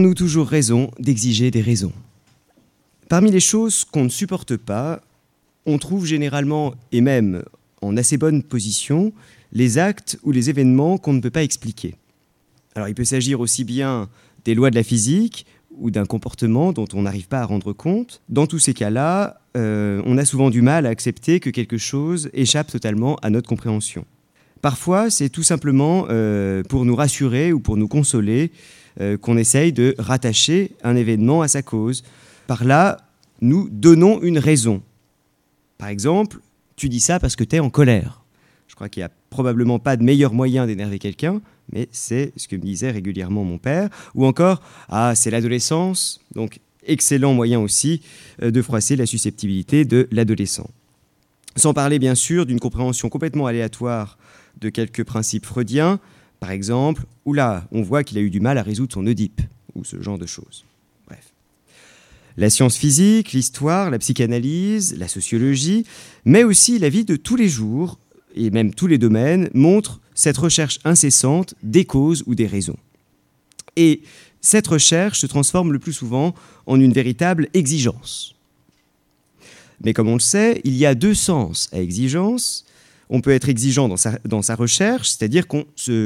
Nous toujours raison d'exiger des raisons. Parmi les choses qu'on ne supporte pas, on trouve généralement, et même en assez bonne position, les actes ou les événements qu'on ne peut pas expliquer. Alors il peut s'agir aussi bien des lois de la physique ou d'un comportement dont on n'arrive pas à rendre compte. Dans tous ces cas-là, on a souvent du mal à accepter que quelque chose échappe totalement à notre compréhension. Parfois, c'est tout simplement pour nous rassurer ou pour nous consoler qu'on essaye de rattacher un événement à sa cause. Par là, nous donnons une raison. Par exemple, tu dis ça parce que tu es en colère. Je crois qu'il n'y a probablement pas de meilleur moyen d'énerver quelqu'un, mais c'est ce que me disait régulièrement mon père. Ou encore, c'est l'adolescence, donc excellent moyen aussi de froisser la susceptibilité de l'adolescent. Sans parler bien sûr d'une compréhension complètement aléatoire de quelques principes freudiens. Par exemple, on voit qu'il a eu du mal à résoudre son Oedipe, ou ce genre de choses. Bref. La science physique, l'histoire, la psychanalyse, la sociologie, mais aussi la vie de tous les jours, et même tous les domaines, montrent cette recherche incessante des causes ou des raisons. Et cette recherche se transforme le plus souvent en une véritable exigence. Mais comme on le sait, il y a deux sens à exigence. On peut être exigeant dans sa recherche, c'est-à-dire on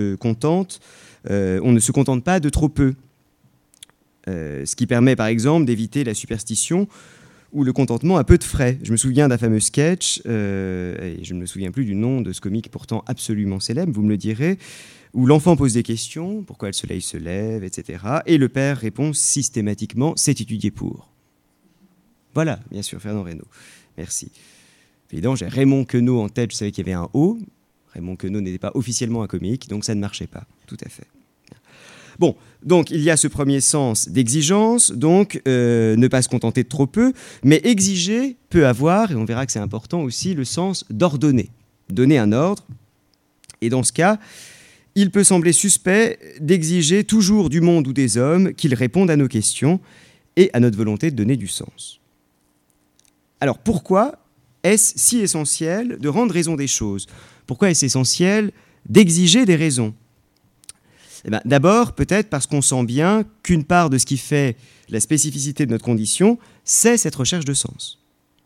ne se contente pas de trop peu. Ce qui permet par exemple d'éviter la superstition ou le contentement à peu de frais. Je me souviens d'un fameux sketch, et je ne me souviens plus du nom de ce comique pourtant absolument célèbre, vous me le direz, où l'enfant pose des questions, pourquoi le soleil se lève, etc. Et le père répond systématiquement, c'est étudié pour. Voilà, bien sûr, Fernand Reynaud. Merci. Évidemment, j'ai Raymond Queneau en tête, je savais qu'il y avait un O. Raymond Queneau n'était pas officiellement un comique, donc ça ne marchait pas, tout à fait. Bon, donc il y a ce premier sens d'exigence, donc ne pas se contenter de trop peu, mais exiger peut avoir, et on verra que c'est important aussi, le sens d'ordonner, donner un ordre. Et dans ce cas, il peut sembler suspect d'exiger toujours du monde ou des hommes qu'ils répondent à nos questions et à notre volonté de donner du sens. Alors pourquoi est-ce si essentiel de rendre raison des choses ? Pourquoi est-ce essentiel d'exiger des raisons ? D'abord, peut-être parce qu'on sent bien qu'une part de ce qui fait la spécificité de notre condition, c'est cette recherche de sens.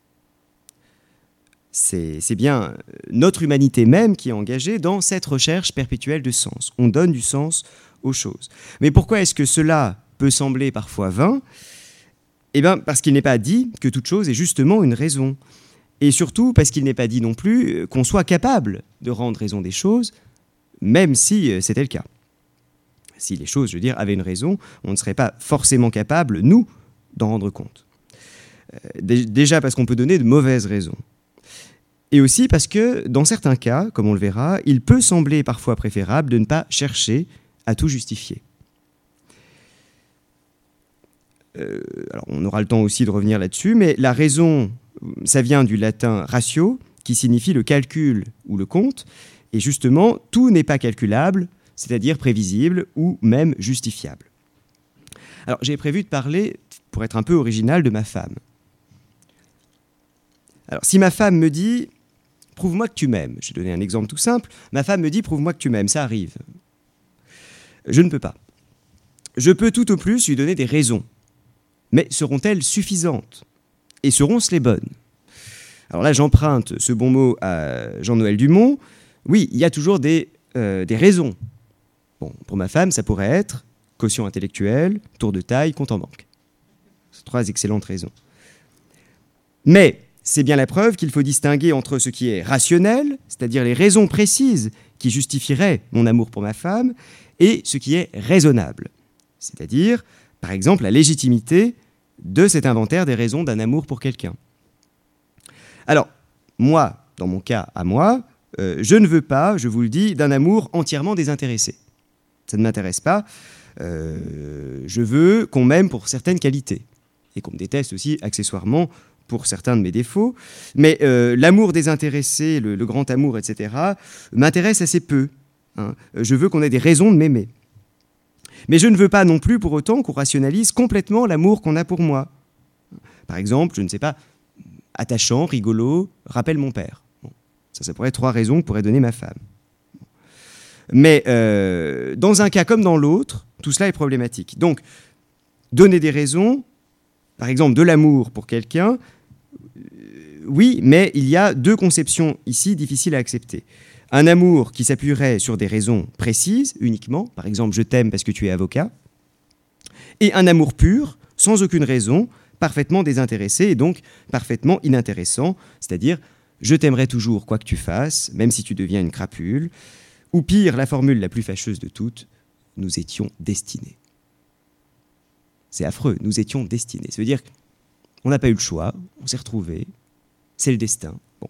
C'est bien notre humanité même qui est engagée dans cette recherche perpétuelle de sens. On donne du sens aux choses. Mais pourquoi est-ce que cela peut sembler parfois vain ? Parce qu'il n'est pas dit que toute chose est justement une raison. Et surtout parce qu'il n'est pas dit non plus qu'on soit capable de rendre raison des choses, même si c'était le cas. Si les choses, avaient une raison, on ne serait pas forcément capable, nous, d'en rendre compte. Déjà parce qu'on peut donner de mauvaises raisons. Et aussi parce que, dans certains cas, comme on le verra, il peut sembler parfois préférable de ne pas chercher à tout justifier. Alors, on aura le temps aussi de revenir là-dessus, mais la raison, ça vient du latin ratio, qui signifie le calcul ou le compte, et justement, tout n'est pas calculable, c'est-à-dire prévisible ou même justifiable. Alors, j'ai prévu de parler, pour être un peu original, de ma femme. Alors, si ma femme me dit « prouve-moi que tu m'aimes », je vais donner un exemple tout simple, ma femme me dit « prouve-moi que tu m'aimes », ça arrive. Je ne peux pas. Je peux tout au plus lui donner des raisons, mais seront-elles suffisantes ? Et seront-ce les bonnes ? Alors là, j'emprunte ce bon mot à Jean-Noël Dumont. Oui, il y a toujours des raisons. Bon, pour ma femme, ça pourrait être quotient intellectuel, tour de taille, compte en banque. C'est 3 excellentes raisons. Mais c'est bien la preuve qu'il faut distinguer entre ce qui est rationnel, c'est-à-dire les raisons précises qui justifieraient mon amour pour ma femme, et ce qui est raisonnable, c'est-à-dire, par exemple, la légitimité de cet inventaire des raisons d'un amour pour quelqu'un. Alors, moi, dans mon cas à moi, je ne veux pas, je vous le dis, d'un amour entièrement désintéressé. Ça ne m'intéresse pas. Je veux qu'on m'aime pour certaines qualités et qu'on me déteste aussi accessoirement pour certains de mes défauts. Mais l'amour désintéressé, le grand amour, etc., m'intéresse assez peu. Je veux qu'on ait des raisons de m'aimer. Mais je ne veux pas non plus pour autant qu'on rationalise complètement l'amour qu'on a pour moi. Par exemple, je ne sais pas, attachant, rigolo, rappelle mon père. Bon, ça pourrait être 3 raisons que pourrait donner ma femme. Mais dans un cas comme dans l'autre, tout cela est problématique. Donc, donner des raisons, par exemple de l'amour pour quelqu'un, oui, mais il y a deux conceptions ici difficiles à accepter. Un amour qui s'appuierait sur des raisons précises uniquement, par exemple je t'aime parce que tu es avocat, et un amour pur, sans aucune raison, parfaitement désintéressé et donc parfaitement inintéressant, c'est-à-dire je t'aimerai toujours quoi que tu fasses, même si tu deviens une crapule, ou pire, la formule la plus fâcheuse de toutes, nous étions destinés. C'est affreux, nous étions destinés. Ça veut dire qu'on n'a pas eu le choix, on s'est retrouvés, c'est le destin. Bon.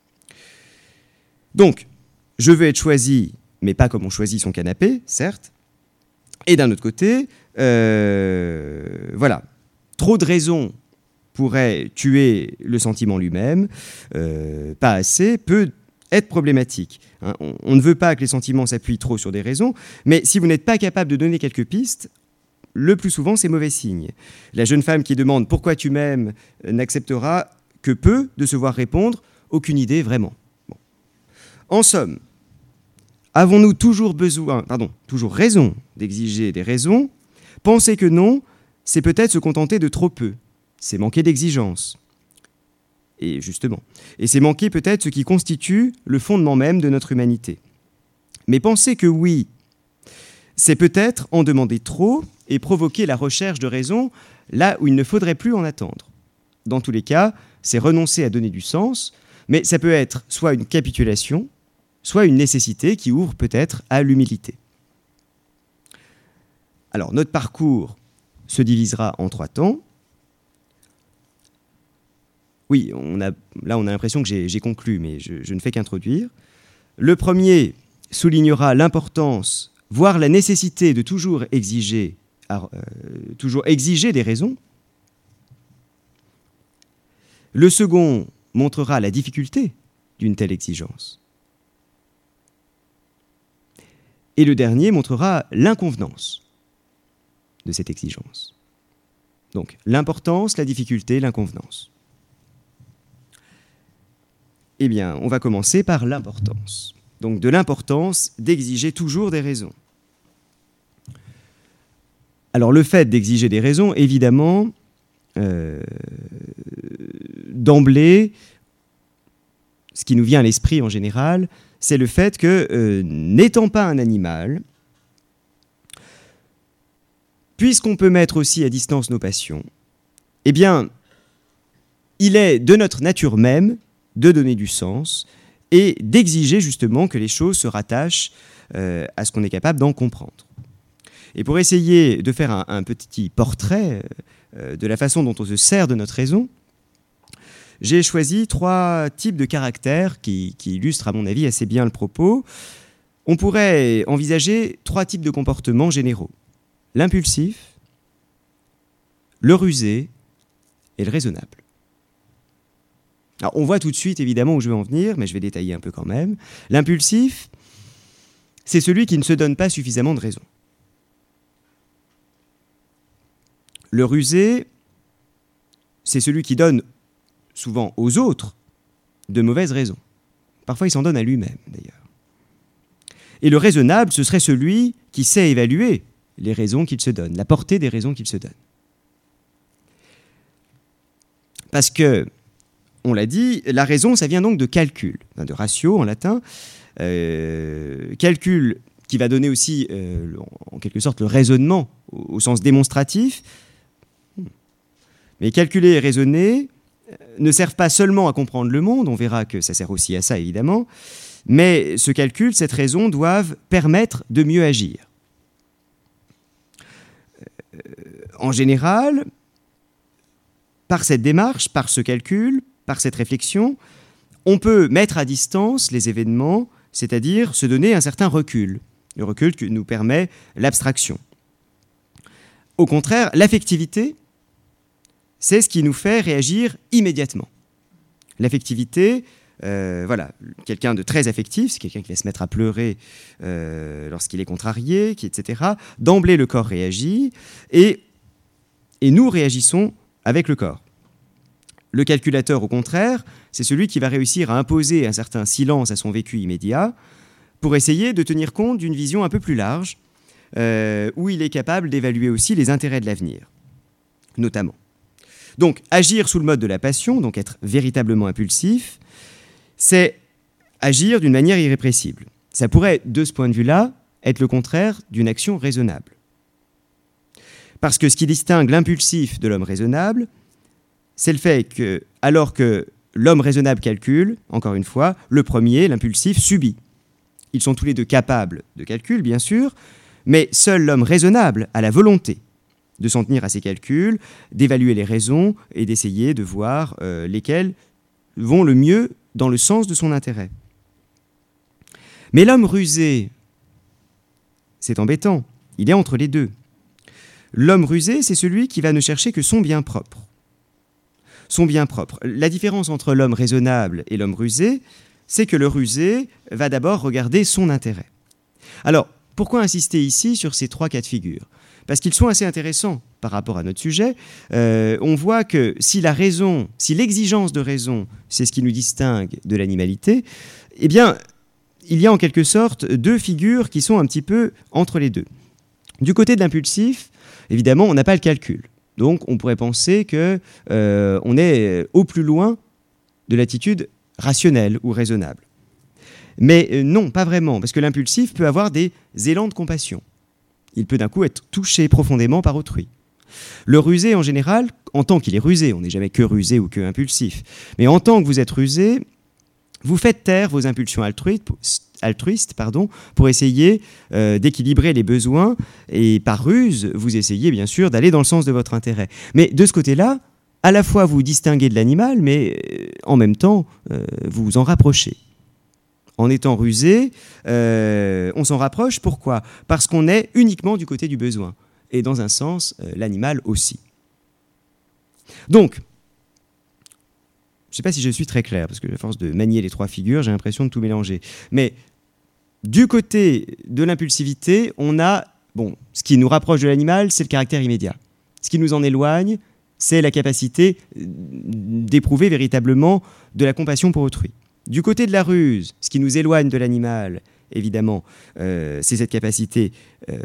Donc, je veux être choisi, mais pas comme on choisit son canapé, certes. Et d'un autre côté, voilà, trop de raisons pourraient tuer le sentiment lui-même, pas assez, peut être problématique. Hein. On ne veut pas que les sentiments s'appuient trop sur des raisons, mais si vous n'êtes pas capable de donner quelques pistes, le plus souvent, c'est mauvais signe. La jeune femme qui demande « Pourquoi tu m'aimes ?» n'acceptera que peu de se voir répondre « Aucune idée, vraiment. » Bon. En somme, avons-nous toujours raison d'exiger des raisons ? Penser que non, c'est peut-être se contenter de trop peu. C'est manquer d'exigence. Et justement. Et c'est manquer peut-être ce qui constitue le fondement même de notre humanité. Mais penser que oui, c'est peut-être en demander trop et provoquer la recherche de raisons là où il ne faudrait plus en attendre. Dans tous les cas, c'est renoncer à donner du sens, mais ça peut être soit une capitulation, soit une nécessité qui ouvre peut-être à l'humilité. Alors, notre parcours se divisera en 3 temps. Oui, là on a l'impression que j'ai conclu, mais je ne fais qu'introduire. Le premier soulignera l'importance, voire la nécessité de toujours exiger des raisons. Le second montrera la difficulté d'une telle exigence. Et le dernier montrera l'inconvenance de cette exigence. Donc, l'importance, la difficulté, l'inconvenance. Eh bien, on va commencer par l'importance. Donc, de l'importance d'exiger toujours des raisons. Alors, le fait d'exiger des raisons, évidemment, d'emblée, ce qui nous vient à l'esprit en général, c'est le fait que, n'étant pas un animal, puisqu'on peut mettre aussi à distance nos passions, eh bien, il est de notre nature même de donner du sens et d'exiger justement que les choses se rattachent à ce qu'on est capable d'en comprendre. Et pour essayer de faire un petit portrait de la façon dont on se sert de notre raison, j'ai choisi 3 types de caractères qui illustrent, à mon avis, assez bien le propos. On pourrait envisager 3 types de comportements généraux. L'impulsif, le rusé et le raisonnable. Alors, on voit tout de suite, évidemment, où je veux en venir, mais je vais détailler un peu quand même. L'impulsif, c'est celui qui ne se donne pas suffisamment de raison. Le rusé, c'est celui qui donne souvent aux autres de mauvaises raisons. Parfois, il s'en donne à lui-même, d'ailleurs. Et le raisonnable, ce serait celui qui sait évaluer les raisons qu'il se donne, la portée des raisons qu'il se donne. Parce que, on l'a dit, la raison, ça vient donc de calcul, de ratio en latin, calcul qui va donner aussi, en quelque sorte, le raisonnement au sens démonstratif. Mais calculer et raisonner ne servent pas seulement à comprendre le monde, on verra que ça sert aussi à ça, évidemment, mais ce calcul, cette raison, doivent permettre de mieux agir. En général, par cette démarche, par ce calcul, par cette réflexion, on peut mettre à distance les événements, c'est-à-dire se donner un certain recul, le recul que nous permet l'abstraction. Au contraire, l'affectivité, c'est ce qui nous fait réagir immédiatement. L'affectivité, voilà, quelqu'un de très affectif, c'est quelqu'un qui va se mettre à pleurer lorsqu'il est contrarié, etc. D'emblée, le corps réagit et nous réagissons avec le corps. Le calculateur, au contraire, c'est celui qui va réussir à imposer un certain silence à son vécu immédiat pour essayer de tenir compte d'une vision un peu plus large, où il est capable d'évaluer aussi les intérêts de l'avenir. notamment. Donc, agir sous le mode de la passion, donc être véritablement impulsif, c'est agir d'une manière irrépressible. Ça pourrait, de ce point de vue-là, être le contraire d'une action raisonnable. Parce que ce qui distingue l'impulsif de l'homme raisonnable, c'est le fait que, alors que l'homme raisonnable calcule, encore une fois, le premier, l'impulsif, subit. Ils sont tous les deux capables de calcul, bien sûr, mais seul l'homme raisonnable a la volonté de s'en tenir à ses calculs, d'évaluer les raisons et d'essayer de voir lesquelles vont le mieux dans le sens de son intérêt. Mais l'homme rusé, c'est embêtant, il est entre les deux. L'homme rusé, c'est celui qui va ne chercher que son bien propre. Son bien propre. La différence entre l'homme raisonnable et l'homme rusé, c'est que le rusé va d'abord regarder son intérêt. Alors, pourquoi insister ici sur ces 3 cas de figure ? Parce qu'ils sont assez intéressants par rapport à notre sujet. On voit que si la raison, si l'exigence de raison, c'est ce qui nous distingue de l'animalité, eh bien, il y a en quelque sorte 2 figures qui sont un petit peu entre les deux. Du côté de l'impulsif, évidemment, on n'a pas le calcul. Donc, on pourrait penser qu'on est au plus loin de l'attitude rationnelle ou raisonnable. Mais non, pas vraiment, parce que l'impulsif peut avoir des élans de compassion. Il peut d'un coup être touché profondément par autrui. Le rusé, en général, en tant qu'il est rusé, on n'est jamais que rusé ou que impulsif, mais en tant que vous êtes rusé, vous faites taire vos impulsions altruistes pour essayer d'équilibrer les besoins, et par ruse, vous essayez bien sûr d'aller dans le sens de votre intérêt. Mais de ce côté-là, à la fois vous vous distinguez de l'animal, mais en même temps, vous vous en rapprochez. En étant rusé, on s'en rapproche. Pourquoi ? Parce qu'on est uniquement du côté du besoin. Et dans un sens, l'animal aussi. Donc, je ne sais pas si je suis très clair, parce que à force de manier les 3 figures, j'ai l'impression de tout mélanger. Mais du côté de l'impulsivité, on a, ce qui nous rapproche de l'animal, c'est le caractère immédiat. Ce qui nous en éloigne, c'est la capacité d'éprouver véritablement de la compassion pour autrui. Du côté de la ruse, ce qui nous éloigne de l'animal, évidemment, c'est cette capacité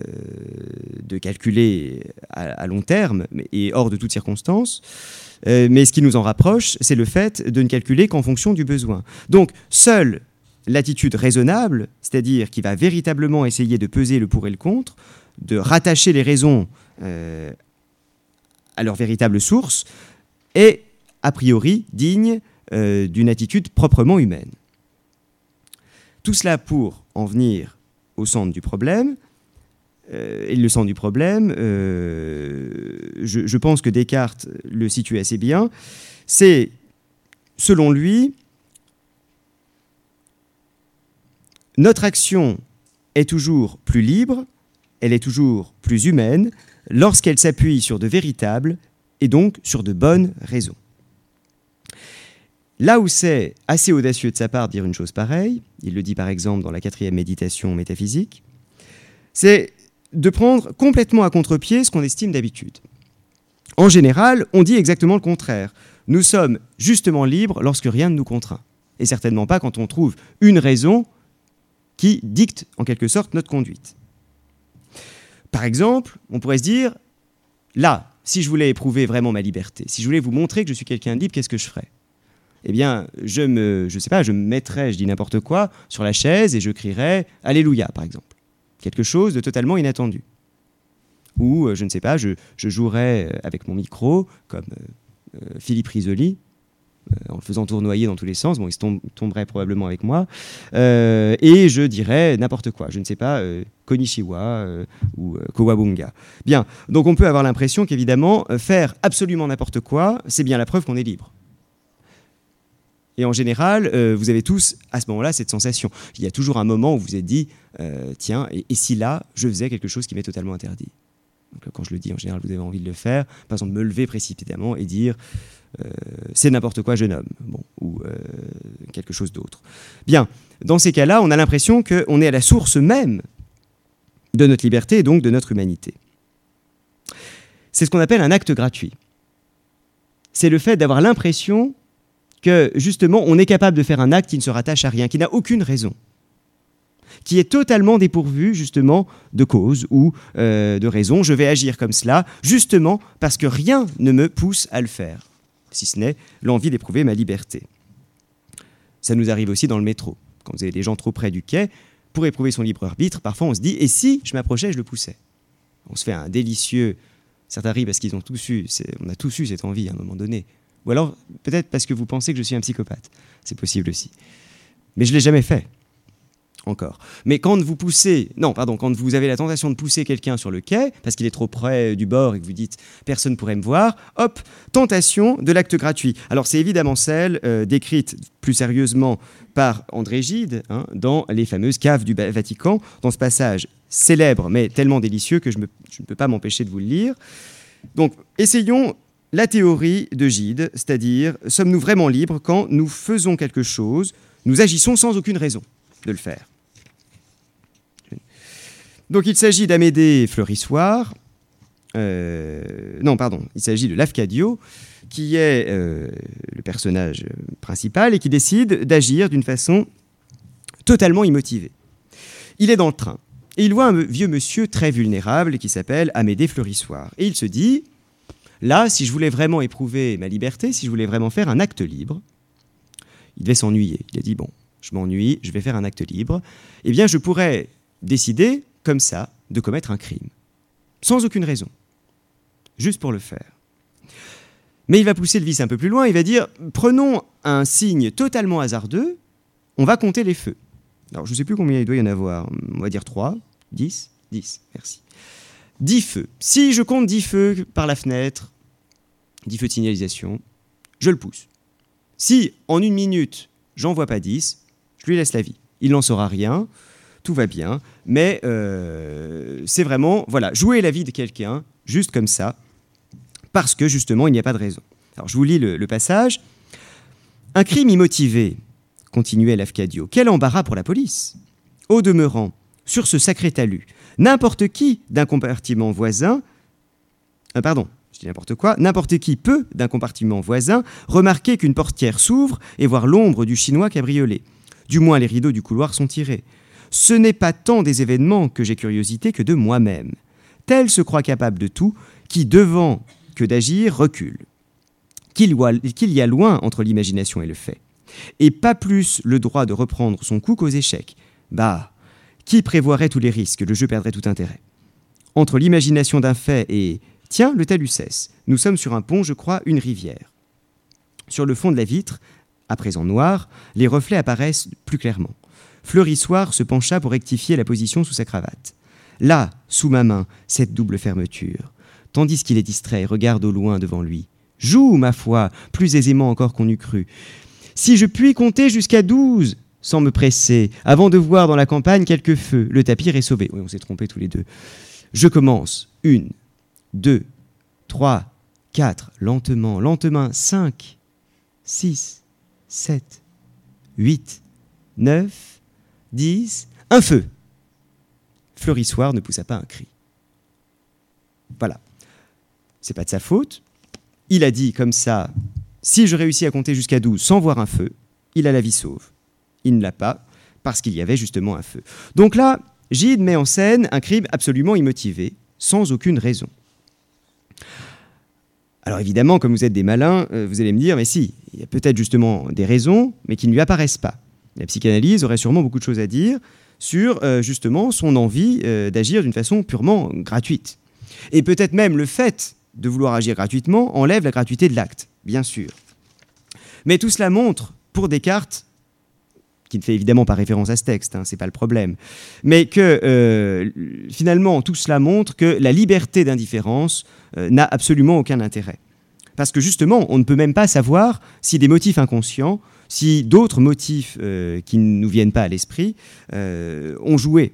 de calculer à long terme et hors de toute circonstance. Mais ce qui nous en rapproche, c'est le fait de ne calculer qu'en fonction du besoin. Donc, seule l'attitude raisonnable, c'est-à-dire qui va véritablement essayer de peser le pour et le contre, de rattacher les raisons à leur véritable source, est a priori digne d'une attitude proprement humaine. Tout cela pour en venir au centre du problème. Et le centre du problème, je pense que Descartes le situe assez bien, c'est, selon lui, notre action est toujours plus libre, elle est toujours plus humaine, lorsqu'elle s'appuie sur de véritables et donc sur de bonnes raisons. Là où c'est assez audacieux de sa part de dire une chose pareille, il le dit par exemple dans la 4e méditation métaphysique, c'est de prendre complètement à contre-pied ce qu'on estime d'habitude. En général, on dit exactement le contraire. Nous sommes justement libres lorsque rien ne nous contraint. Et certainement pas quand on trouve une raison qui dicte en quelque sorte notre conduite. Par exemple, on pourrait se dire, là, si je voulais éprouver vraiment ma liberté, si je voulais vous montrer que je suis quelqu'un de libre, qu'est-ce que je ferais ? Eh bien, je me mettrais, je dis n'importe quoi, sur la chaise et je crierais « Alléluia », par exemple. Quelque chose de totalement inattendu. Ou, je ne sais pas, je jouerais avec mon micro, comme Philippe Risoli, en le faisant tournoyer dans tous les sens, il tomberait probablement avec moi, et je dirais n'importe quoi, je ne sais pas, Konnichiwa ou Kowabunga. Bien, donc on peut avoir l'impression qu'évidemment, faire absolument n'importe quoi, c'est bien la preuve qu'on est libre. Et en général, vous avez tous, à ce moment-là, cette sensation. Il y a toujours un moment où vous vous êtes dit, tiens, et si là, je faisais quelque chose qui m'est totalement interdit ? Donc, quand je le dis, en général, vous avez envie de le faire. Par exemple, me lever précipitamment et dire, c'est n'importe quoi, jeune homme. Ou quelque chose d'autre. Bien, dans ces cas-là, on a l'impression qu'on est à la source même de notre liberté et donc de notre humanité. C'est ce qu'on appelle un acte gratuit. C'est le fait d'avoir l'impression que, justement, on est capable de faire un acte qui ne se rattache à rien, qui n'a aucune raison. qui est totalement dépourvu justement de cause ou de raison. Je vais agir comme cela, justement parce que rien ne me pousse à le faire, si ce n'est l'envie d'éprouver ma liberté. Ça nous arrive aussi dans le métro. Quand vous avez des gens trop près du quai, pour éprouver son libre arbitre, parfois on se dit « et si je m'approchais, je le poussais ?» On se fait un délicieux... Certains rient parce qu'ils ont tous eu, on a tous eu cette envie à un moment donné. Ou alors, peut-être parce que vous pensez que je suis un psychopathe. C'est possible aussi. Mais je ne l'ai jamais fait. Encore. Mais quand vous avez la tentation de pousser quelqu'un sur le quai, parce qu'il est trop près du bord et que vous dites « personne ne pourrait me voir », hop, tentation de l'acte gratuit. Alors c'est évidemment celle décrite plus sérieusement par André Gide, dans les fameuses caves du Vatican, dans ce passage célèbre mais tellement délicieux que je ne peux pas m'empêcher de vous le lire. Donc essayons la théorie de Gide, c'est-à-dire sommes-nous vraiment libres quand nous faisons quelque chose, nous agissons sans aucune raison de le faire. Donc il s'agit d'Amédée Fleurissoir, il s'agit de Lafcadio, qui est le personnage principal et qui décide d'agir d'une façon totalement immotivée. Il est dans le train et il voit un vieux monsieur très vulnérable qui s'appelle Amédée Fleurissoir. Et il se dit, là, si je voulais vraiment éprouver ma liberté, si je voulais vraiment faire un acte libre, il devait s'ennuyer. Il a dit, bon, je m'ennuie, je vais faire un acte libre. Eh bien, je pourrais décider, comme ça, de commettre un crime. Sans aucune raison. Juste pour le faire. Mais il va pousser le vice un peu plus loin, il va dire, prenons un signe totalement hasardeux, on va compter les feux. Alors, je ne sais plus combien il doit y en avoir, on va dire 3, 10, merci. 10 feux. Si je compte 10 feux par la fenêtre, 10 feux de signalisation, je le pousse. Si, en 1 minute, j'en vois pas 10, je lui laisse la vie. Il n'en saura rien, tout va bien, mais c'est vraiment, voilà, jouer la vie de quelqu'un, juste comme ça, parce que, justement, il n'y a pas de raison. Alors, je vous lis le passage. « Un crime immotivé, continuait Lafcadio, quel embarras pour la police. Au demeurant, sur ce sacré talus, n'importe qui d'un compartiment voisin... n'importe qui peut, d'un compartiment voisin, remarquer qu'une portière s'ouvre et voir l'ombre du chinois cabriolet. Du moins, les rideaux du couloir sont tirés. Ce n'est pas tant des événements que j'ai curiosité que de moi-même. Tel se croit capable de tout, qui, devant que d'agir, recule. Qu'il y a loin entre l'imagination et le fait. Et pas plus le droit de reprendre son coup qu'aux échecs. Bah, qui prévoirait tous les risques, le jeu perdrait tout intérêt. Entre l'imagination d'un fait et... Tiens, le talus cesse. Nous sommes sur un pont, je crois, une rivière. Sur le fond de la vitre, à présent noir, les reflets apparaissent plus clairement. Fleurissoir se pencha pour rectifier la position sous sa cravate. Là, sous ma main, cette double fermeture. Tandis qu'il est distrait et regarde au loin devant lui. Joue, ma foi, plus aisément encore qu'on eût cru. Si je puis compter jusqu'à 12, sans me presser, avant de voir dans la campagne quelques feux, le tapir est sauvé. Oui, on s'est trompés tous les deux. Je commence. 1, 2, 3, 4, lentement, 5, 6, 7, 8, 9, 10, un feu. Fleurissoir ne poussa pas un cri. Voilà. C'est pas de sa faute. Il a dit comme ça, si je réussis à compter jusqu'à 12 sans voir un feu, il a la vie sauve. Il ne l'a pas parce qu'il y avait justement un feu. Donc là, Gide met en scène un crime absolument immotivé, sans aucune raison. Alors évidemment, comme vous êtes des malins, vous allez me dire, mais si, il y a peut-être justement des raisons, mais qui ne lui apparaissent pas. La psychanalyse aurait sûrement beaucoup de choses à dire sur justement son envie d'agir d'une façon purement gratuite. Et peut-être même le fait de vouloir agir gratuitement enlève la gratuité de l'acte, bien sûr. Mais tout cela montre, pour Descartes, qui ne fait évidemment pas référence à ce texte, c'est pas le problème, mais que finalement tout cela montre que la liberté d'indifférence n'a absolument aucun intérêt. Parce que justement, on ne peut même pas savoir si des motifs inconscients, si d'autres motifs qui ne nous viennent pas à l'esprit ont joué.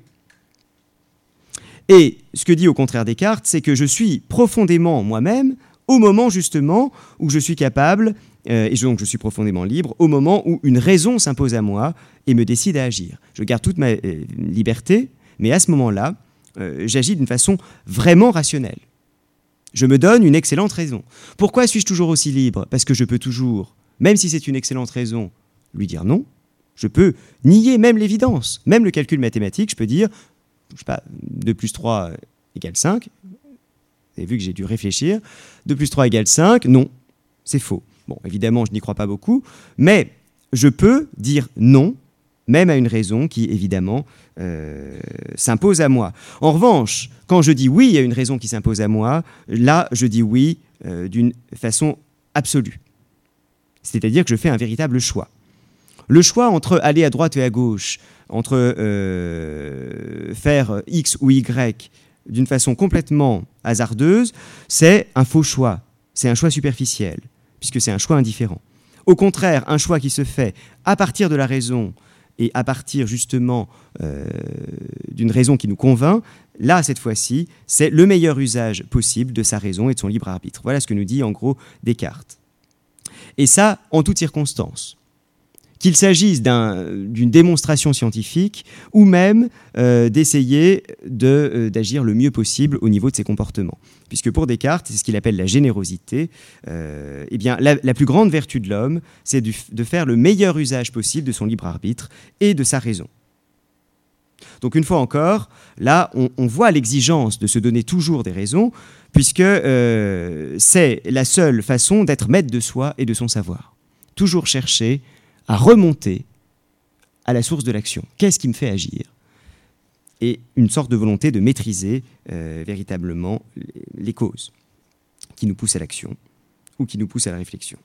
Et ce que dit au contraire Descartes, c'est que je suis profondément moi-même au moment justement où je suis capable, et donc je suis profondément libre, au moment où une raison s'impose à moi et me décide à agir. Je garde toute ma liberté, mais à ce moment-là, j'agis d'une façon vraiment rationnelle. Je me donne une excellente raison. Pourquoi suis-je toujours aussi libre ? Parce que je peux toujours, même si c'est une excellente raison, lui dire non, Je peux nier même l'évidence, même le calcul mathématique. Je peux dire, je sais pas, 2 plus 3 égale 5. Vous avez vu que j'ai dû réfléchir. 2 plus 3 égale 5. Non, c'est faux. Bon, évidemment, je n'y crois pas beaucoup, mais je peux dire non, même à une raison qui, évidemment, s'impose à moi. En revanche, quand je dis oui à une raison qui s'impose à moi, là, je dis oui d'une façon absolue. C'est-à-dire que je fais un véritable choix. Le choix entre aller à droite et à gauche, entre faire X ou Y d'une façon complètement hasardeuse, c'est un faux choix. C'est un choix superficiel, puisque c'est un choix indifférent. Au contraire, un choix qui se fait à partir de la raison et à partir justement d'une raison qui nous convainc, là, cette fois-ci, c'est le meilleur usage possible de sa raison et de son libre arbitre. Voilà ce que nous dit en gros Descartes. Et ça, en toutes circonstances. Qu'il s'agisse d'une démonstration scientifique ou même d'essayer d'agir le mieux possible au niveau de ses comportements. Puisque pour Descartes, c'est ce qu'il appelle la générosité, eh bien, la plus grande vertu de l'homme, c'est de faire le meilleur usage possible de son libre arbitre et de sa raison. Donc une fois encore, là, on voit l'exigence de se donner toujours des raisons, puisque c'est la seule façon d'être maître de soi et de son savoir. Toujours chercher à remonter à la source de l'action. Qu'est-ce qui me fait agir ? Et une sorte de volonté de maîtriser véritablement les causes qui nous poussent à l'action ou qui nous poussent à la réflexion.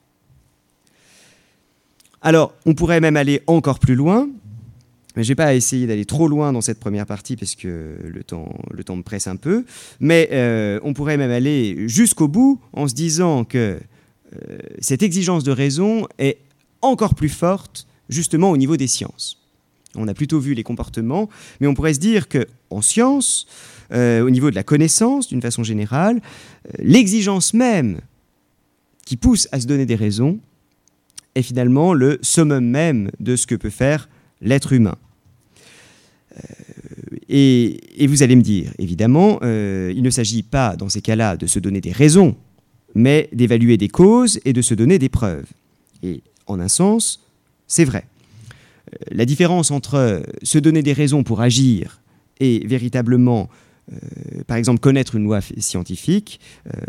Alors, on pourrait même aller encore plus loin, mais je ne vais pas essayer d'aller trop loin dans cette première partie parce que le temps me presse un peu, mais on pourrait même aller jusqu'au bout en se disant que cette exigence de raison est encore plus forte, justement, au niveau des sciences. On a plutôt vu les comportements, mais on pourrait se dire qu'en sciences, au niveau de la connaissance, d'une façon générale, l'exigence même qui pousse à se donner des raisons est finalement le summum même de ce que peut faire l'être humain. Et vous allez me dire, évidemment, il ne s'agit pas, dans ces cas-là, de se donner des raisons, mais d'évaluer des causes et de se donner des preuves. Et en un sens, c'est vrai. La différence entre se donner des raisons pour agir et véritablement, par exemple, connaître une loi scientifique,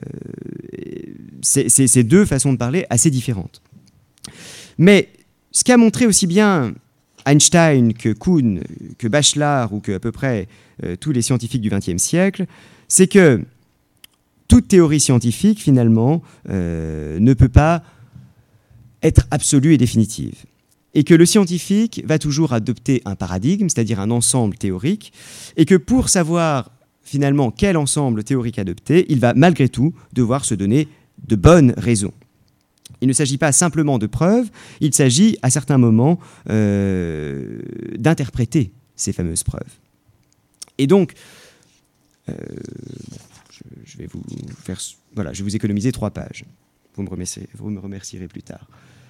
c'est deux façons de parler assez différentes. Mais ce qu'a montré aussi bien Einstein que Kuhn, que Bachelard ou que à peu près tous les scientifiques du XXe siècle, c'est que toute théorie scientifique, finalement, ne peut pas être absolue et définitive. Et que le scientifique va toujours adopter un paradigme, c'est-à-dire un ensemble théorique, et que pour savoir finalement quel ensemble théorique adopter, il va malgré tout devoir se donner de bonnes raisons. Il ne s'agit pas simplement de preuves, il s'agit à certains moments d'interpréter ces fameuses preuves. Et donc, je vais vous économiser 3 pages. Vous me remercierez plus tard.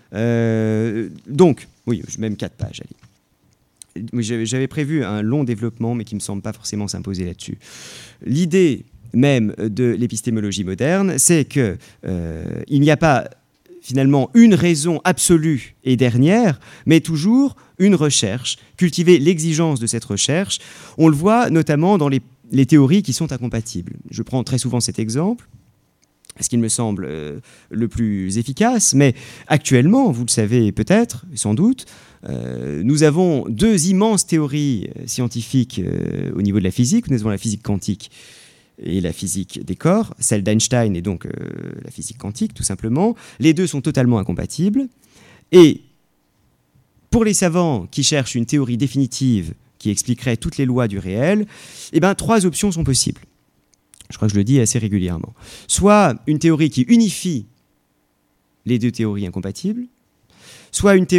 Donc, oui, même 4 pages, allez. J'avais prévu un long développement, mais qui ne me semble pas forcément s'imposer là-dessus. L'idée même de l'épistémologie moderne, c'est qu'il n'y a pas finalement une raison absolue et dernière, mais toujours une recherche, cultiver l'exigence de cette recherche. On le voit notamment dans les théories qui sont incompatibles. Je prends très souvent cet exemple, ce qui me semble le plus efficace, mais actuellement, vous le savez peut-être, sans doute, nous avons 2 immenses théories scientifiques au niveau de la physique. Nous avons la physique quantique et la physique des corps, celle d'Einstein et donc la physique quantique, tout simplement. Les 2 sont totalement incompatibles. Et pour les savants qui cherchent une théorie définitive qui expliquerait toutes les lois du réel, 3 options sont possibles. Je crois que je le dis assez régulièrement. Soit une théorie qui unifie les 2 théories incompatibles, soit une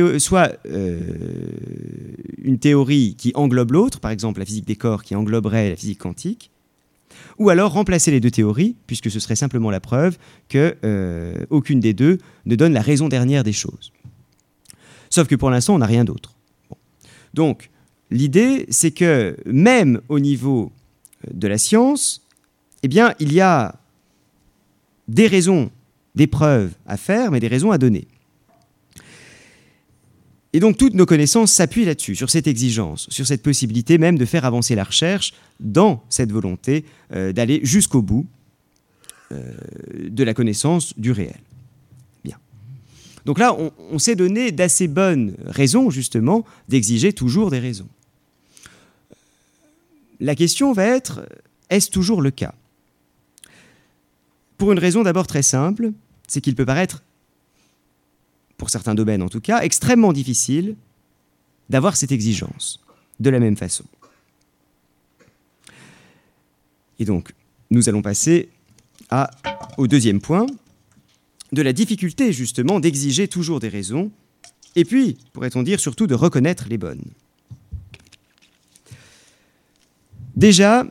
théorie qui englobe l'autre, par exemple la physique des corps qui engloberait la physique quantique, ou alors remplacer les 2 théories, puisque ce serait simplement la preuve qu'aucune des 2 ne donne la raison dernière des choses. Sauf que pour l'instant, on n'a rien d'autre. Bon. Donc, l'idée, c'est que même au niveau de la science, il y a des raisons, des preuves à faire, mais des raisons à donner. Et donc toutes nos connaissances s'appuient là-dessus, sur cette exigence, sur cette possibilité même de faire avancer la recherche dans cette volonté d'aller jusqu'au bout de la connaissance du réel. Bien. Donc là, on s'est donné d'assez bonnes raisons, justement, d'exiger toujours des raisons. La question va être, est-ce toujours le cas ? Pour une raison d'abord très simple, c'est qu'il peut paraître, pour certains domaines en tout cas, extrêmement difficile d'avoir cette exigence de la même façon. Et donc, nous allons passer au deuxième point, de la difficulté justement d'exiger toujours des raisons, et puis, pourrait-on dire, surtout de reconnaître les bonnes. Déjà,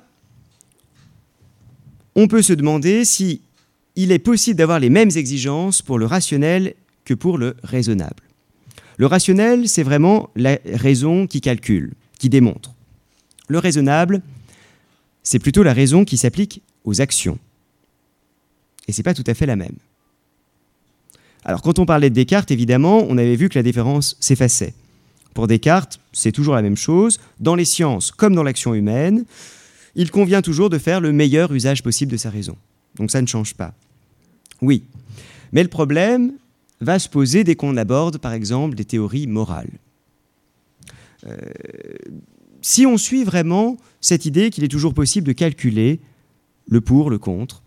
on peut se demander si il est possible d'avoir les mêmes exigences pour le rationnel que pour le raisonnable. Le rationnel, c'est vraiment la raison qui calcule, qui démontre. Le raisonnable, c'est plutôt la raison qui s'applique aux actions. Et ce n'est pas tout à fait la même. Alors, quand on parlait de Descartes, évidemment, on avait vu que la différence s'effaçait. Pour Descartes, c'est toujours la même chose. Dans les sciences, comme dans l'action humaine, il convient toujours de faire le meilleur usage possible de sa raison. Donc ça ne change pas. Oui, mais le problème va se poser dès qu'on aborde, par exemple, des théories morales. Si on suit vraiment cette idée qu'il est toujours possible de calculer le pour, le contre,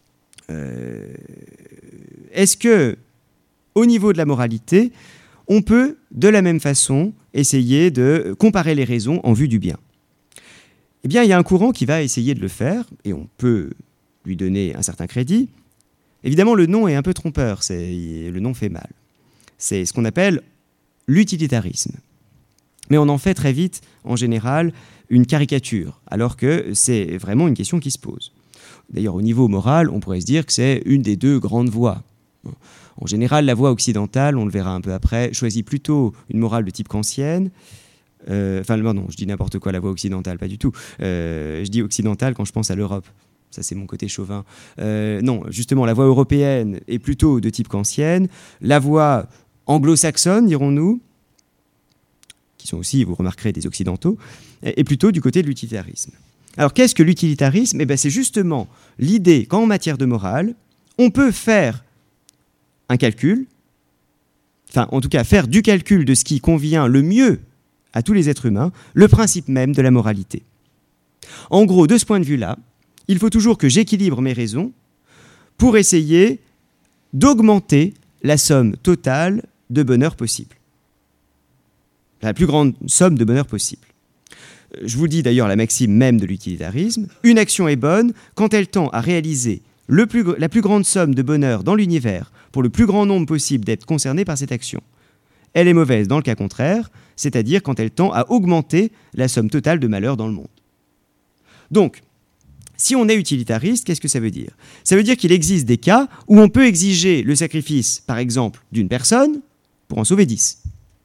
est-ce que, au niveau de la moralité, on peut, de la même façon, essayer de comparer les raisons en vue du bien ? Eh bien, il y a un courant qui va essayer de le faire, et on peut lui donner un certain crédit. Évidemment, le nom est un peu trompeur, le nom fait mal. C'est ce qu'on appelle l'utilitarisme. Mais on en fait très vite, en général, une caricature, alors que c'est vraiment une question qui se pose. D'ailleurs, au niveau moral, on pourrait se dire que c'est une des deux grandes voies. En général, la voie occidentale, on le verra un peu après, choisit plutôt une morale de type kantienne. Non, je dis n'importe quoi, la voie occidentale, pas du tout. Je dis occidentale quand je pense à l'Europe. Ça, c'est mon côté chauvin. Non, justement, la voie européenne est plutôt de type kantienne. La voie anglo-saxonne, dirons-nous, qui sont aussi, vous remarquerez, des occidentaux, est plutôt du côté de l'utilitarisme. Alors, qu'est-ce que l'utilitarisme ? C'est justement l'idée qu'en matière de morale, on peut faire un calcul, enfin, en tout cas, faire du calcul de ce qui convient le mieux à tous les êtres humains, le principe même de la moralité. En gros, de ce point de vue-là, il faut toujours que j'équilibre mes raisons pour essayer d'augmenter la somme totale de bonheur possible. La plus grande somme de bonheur possible. Je vous dis d'ailleurs la maxime même de l'utilitarisme. Une action est bonne quand elle tend à réaliser la plus grande somme de bonheur dans l'univers pour le plus grand nombre possible d'être concerné par cette action. Elle est mauvaise dans le cas contraire, c'est-à-dire quand elle tend à augmenter la somme totale de malheur dans le monde. Donc, si on est utilitariste, qu'est-ce que ça veut dire ? Ça veut dire qu'il existe des cas où on peut exiger le sacrifice, par exemple, d'une personne pour en sauver 10.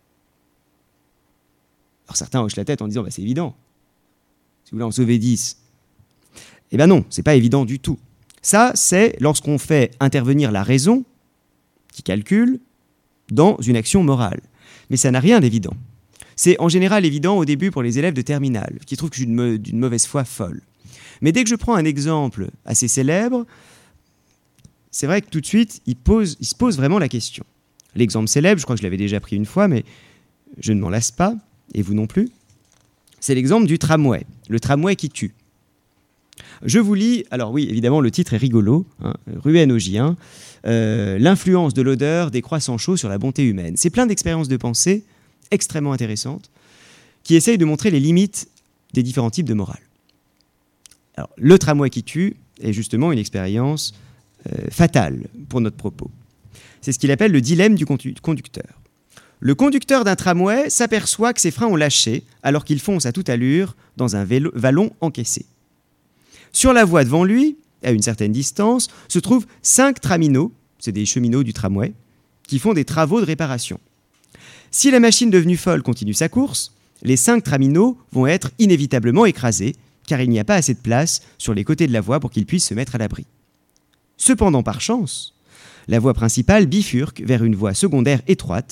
Alors certains hochent la tête en disant c'est évident. Si vous voulez en sauver 10. Eh bien non, c'est pas évident du tout. Ça, c'est lorsqu'on fait intervenir la raison, qui calcule, dans une action morale. Mais ça n'a rien d'évident. C'est en général évident au début pour les élèves de terminale, qui trouvent que je suis d'une mauvaise foi folle. Mais dès que je prends un exemple assez célèbre, c'est vrai que tout de suite, il se pose vraiment la question. L'exemple célèbre, je crois que je l'avais déjà pris une fois, mais je ne m'en lasse pas, et vous non plus, c'est l'exemple du tramway, le tramway qui tue. Je vous lis, alors oui, évidemment, le titre est rigolo, Ruénogien, l'influence de l'odeur des croissants chauds sur la bonté humaine. C'est plein d'expériences de pensée extrêmement intéressantes qui essayent de montrer les limites des différents types de morale. Alors, le tramway qui tue est justement une expérience fatale pour notre propos. C'est ce qu'il appelle le dilemme du conducteur. Le conducteur d'un tramway s'aperçoit que ses freins ont lâché alors qu'il fonce à toute allure dans un vallon encaissé. Sur la voie devant lui, à une certaine distance, se trouvent 5 traminots, c'est des cheminots du tramway, qui font des travaux de réparation. Si la machine devenue folle continue sa course, les 5 traminots vont être inévitablement écrasés, car il n'y a pas assez de place sur les côtés de la voie pour qu'ils puissent se mettre à l'abri. Cependant, par chance, la voie principale bifurque vers une voie secondaire étroite,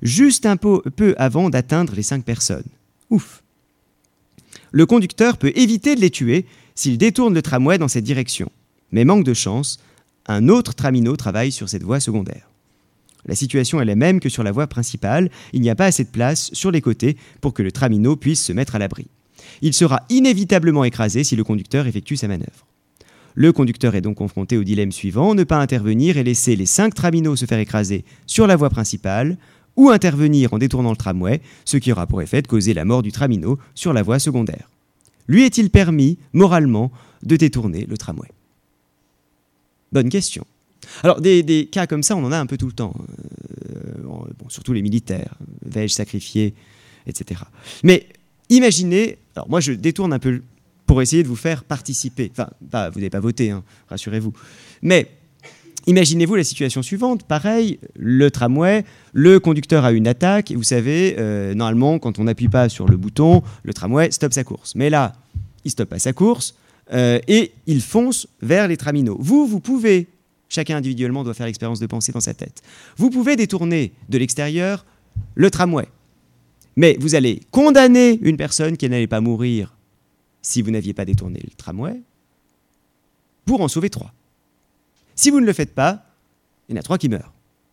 juste un peu avant d'atteindre les 5 personnes. Ouf. Le conducteur peut éviter de les tuer s'il détourne le tramway dans cette direction. Mais manque de chance, un autre tramino travaille sur cette voie secondaire. La situation est la même que sur la voie principale, il n'y a pas assez de place sur les côtés pour que le tramino puisse se mettre à l'abri. Il sera inévitablement écrasé si le conducteur effectue sa manœuvre. Le conducteur est donc confronté au dilemme suivant, ne pas intervenir et laisser les 5 traminos se faire écraser sur la voie principale, ou intervenir en détournant le tramway, ce qui aura pour effet de causer la mort du tramino sur la voie secondaire. Lui est-il permis, moralement, de détourner le tramway ? Bonne question. Alors, des cas comme ça, on en a un peu tout le temps. Surtout les militaires, vais-je sacrifier, etc. Mais imaginez, alors moi je détourne un peu pour essayer de vous faire participer. Enfin, vous n'avez pas voté, hein, rassurez-vous. Mais imaginez-vous la situation suivante. Pareil, le tramway, le conducteur a une attaque. Et vous savez, normalement, quand on n'appuie pas sur le bouton, le tramway stoppe sa course. Mais là, il ne stoppe pas sa course et il fonce vers les traminos. Vous pouvez, chacun individuellement doit faire l'expérience de pensée dans sa tête. Vous pouvez détourner de l'extérieur le tramway. Mais vous allez condamner une personne qui n'allait pas mourir si vous n'aviez pas détourné le tramway pour en sauver 3. Si vous ne le faites pas, il y en a 3 qui meurent.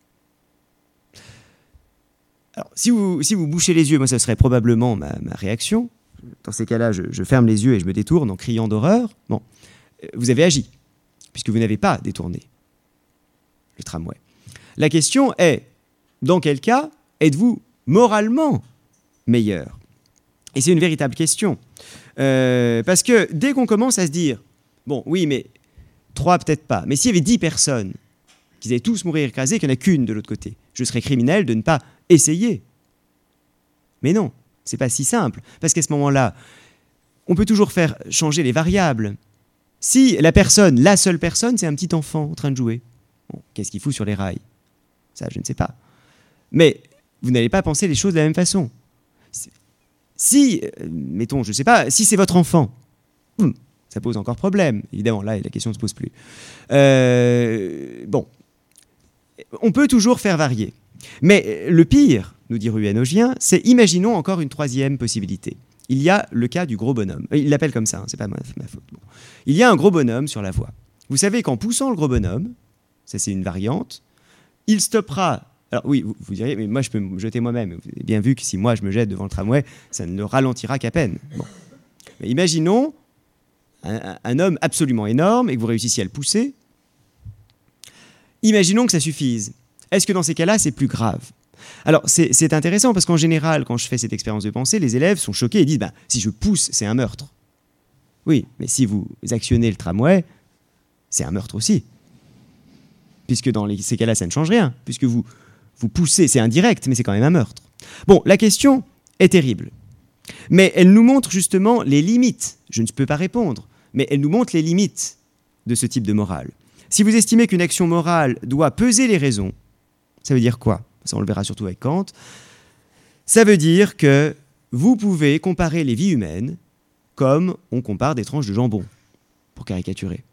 Alors, si vous bouchez les yeux, moi, ça serait probablement ma réaction. Dans ces cas-là, je ferme les yeux et je me détourne en criant d'horreur. Bon, vous avez agi, puisque vous n'avez pas détourné le tramway. La question est, dans quel cas êtes-vous moralement meilleur ? Et c'est une véritable question. Parce que dès qu'on commence à se dire, bon, oui, mais 3 peut-être pas, mais s'il y avait 10 personnes, qu'ils allaient tous mourir écrasés, qu'il n'y en a qu'une de l'autre côté, je serais criminel de ne pas essayer. Mais non, c'est pas si simple, parce qu'à ce moment-là, on peut toujours faire changer les variables. Si la seule personne, c'est un petit enfant en train de jouer, bon, qu'est-ce qu'il fout sur les rails ? Ça, je ne sais pas. Mais vous n'allez pas penser les choses de la même façon. Si, mettons, je ne sais pas, si c'est votre enfant, ça pose encore problème. Évidemment, là, la question ne se pose plus. Bon, on peut toujours faire varier. Mais le pire, nous dit Ruenogien, c'est imaginons encore une 3e possibilité. Il y a le cas du gros bonhomme. Il l'appelle comme ça, hein, c'est pas ma faute. Bon. Il y a un gros bonhomme sur la voie. Vous savez qu'en poussant le gros bonhomme, ça c'est une variante, il stoppera. Alors oui, vous diriez, mais moi je peux me jeter moi-même. Vous avez bien vu que si moi je me jette devant le tramway, ça ne le ralentira qu'à peine. Bon. Mais imaginons un homme absolument énorme et que vous réussissiez à le pousser. Imaginons que ça suffise. Est-ce que dans ces cas-là, c'est plus grave ? Alors, c'est intéressant parce qu'en général, quand je fais cette expérience de pensée, les élèves sont choqués et disent « si je pousse, c'est un meurtre ». Oui, mais si vous actionnez le tramway, c'est un meurtre aussi. Puisque dans ces cas-là, ça ne change rien. Puisque vous poussez, c'est indirect, mais c'est quand même un meurtre. Bon, la question est terrible. Mais elle nous montre justement les limites. Je ne peux pas répondre, mais elle nous montre les limites de ce type de morale. Si vous estimez qu'une action morale doit peser les raisons, ça veut dire quoi ? Ça, on le verra surtout avec Kant. Ça veut dire que vous pouvez comparer les vies humaines comme on compare des tranches de jambon, pour caricaturer.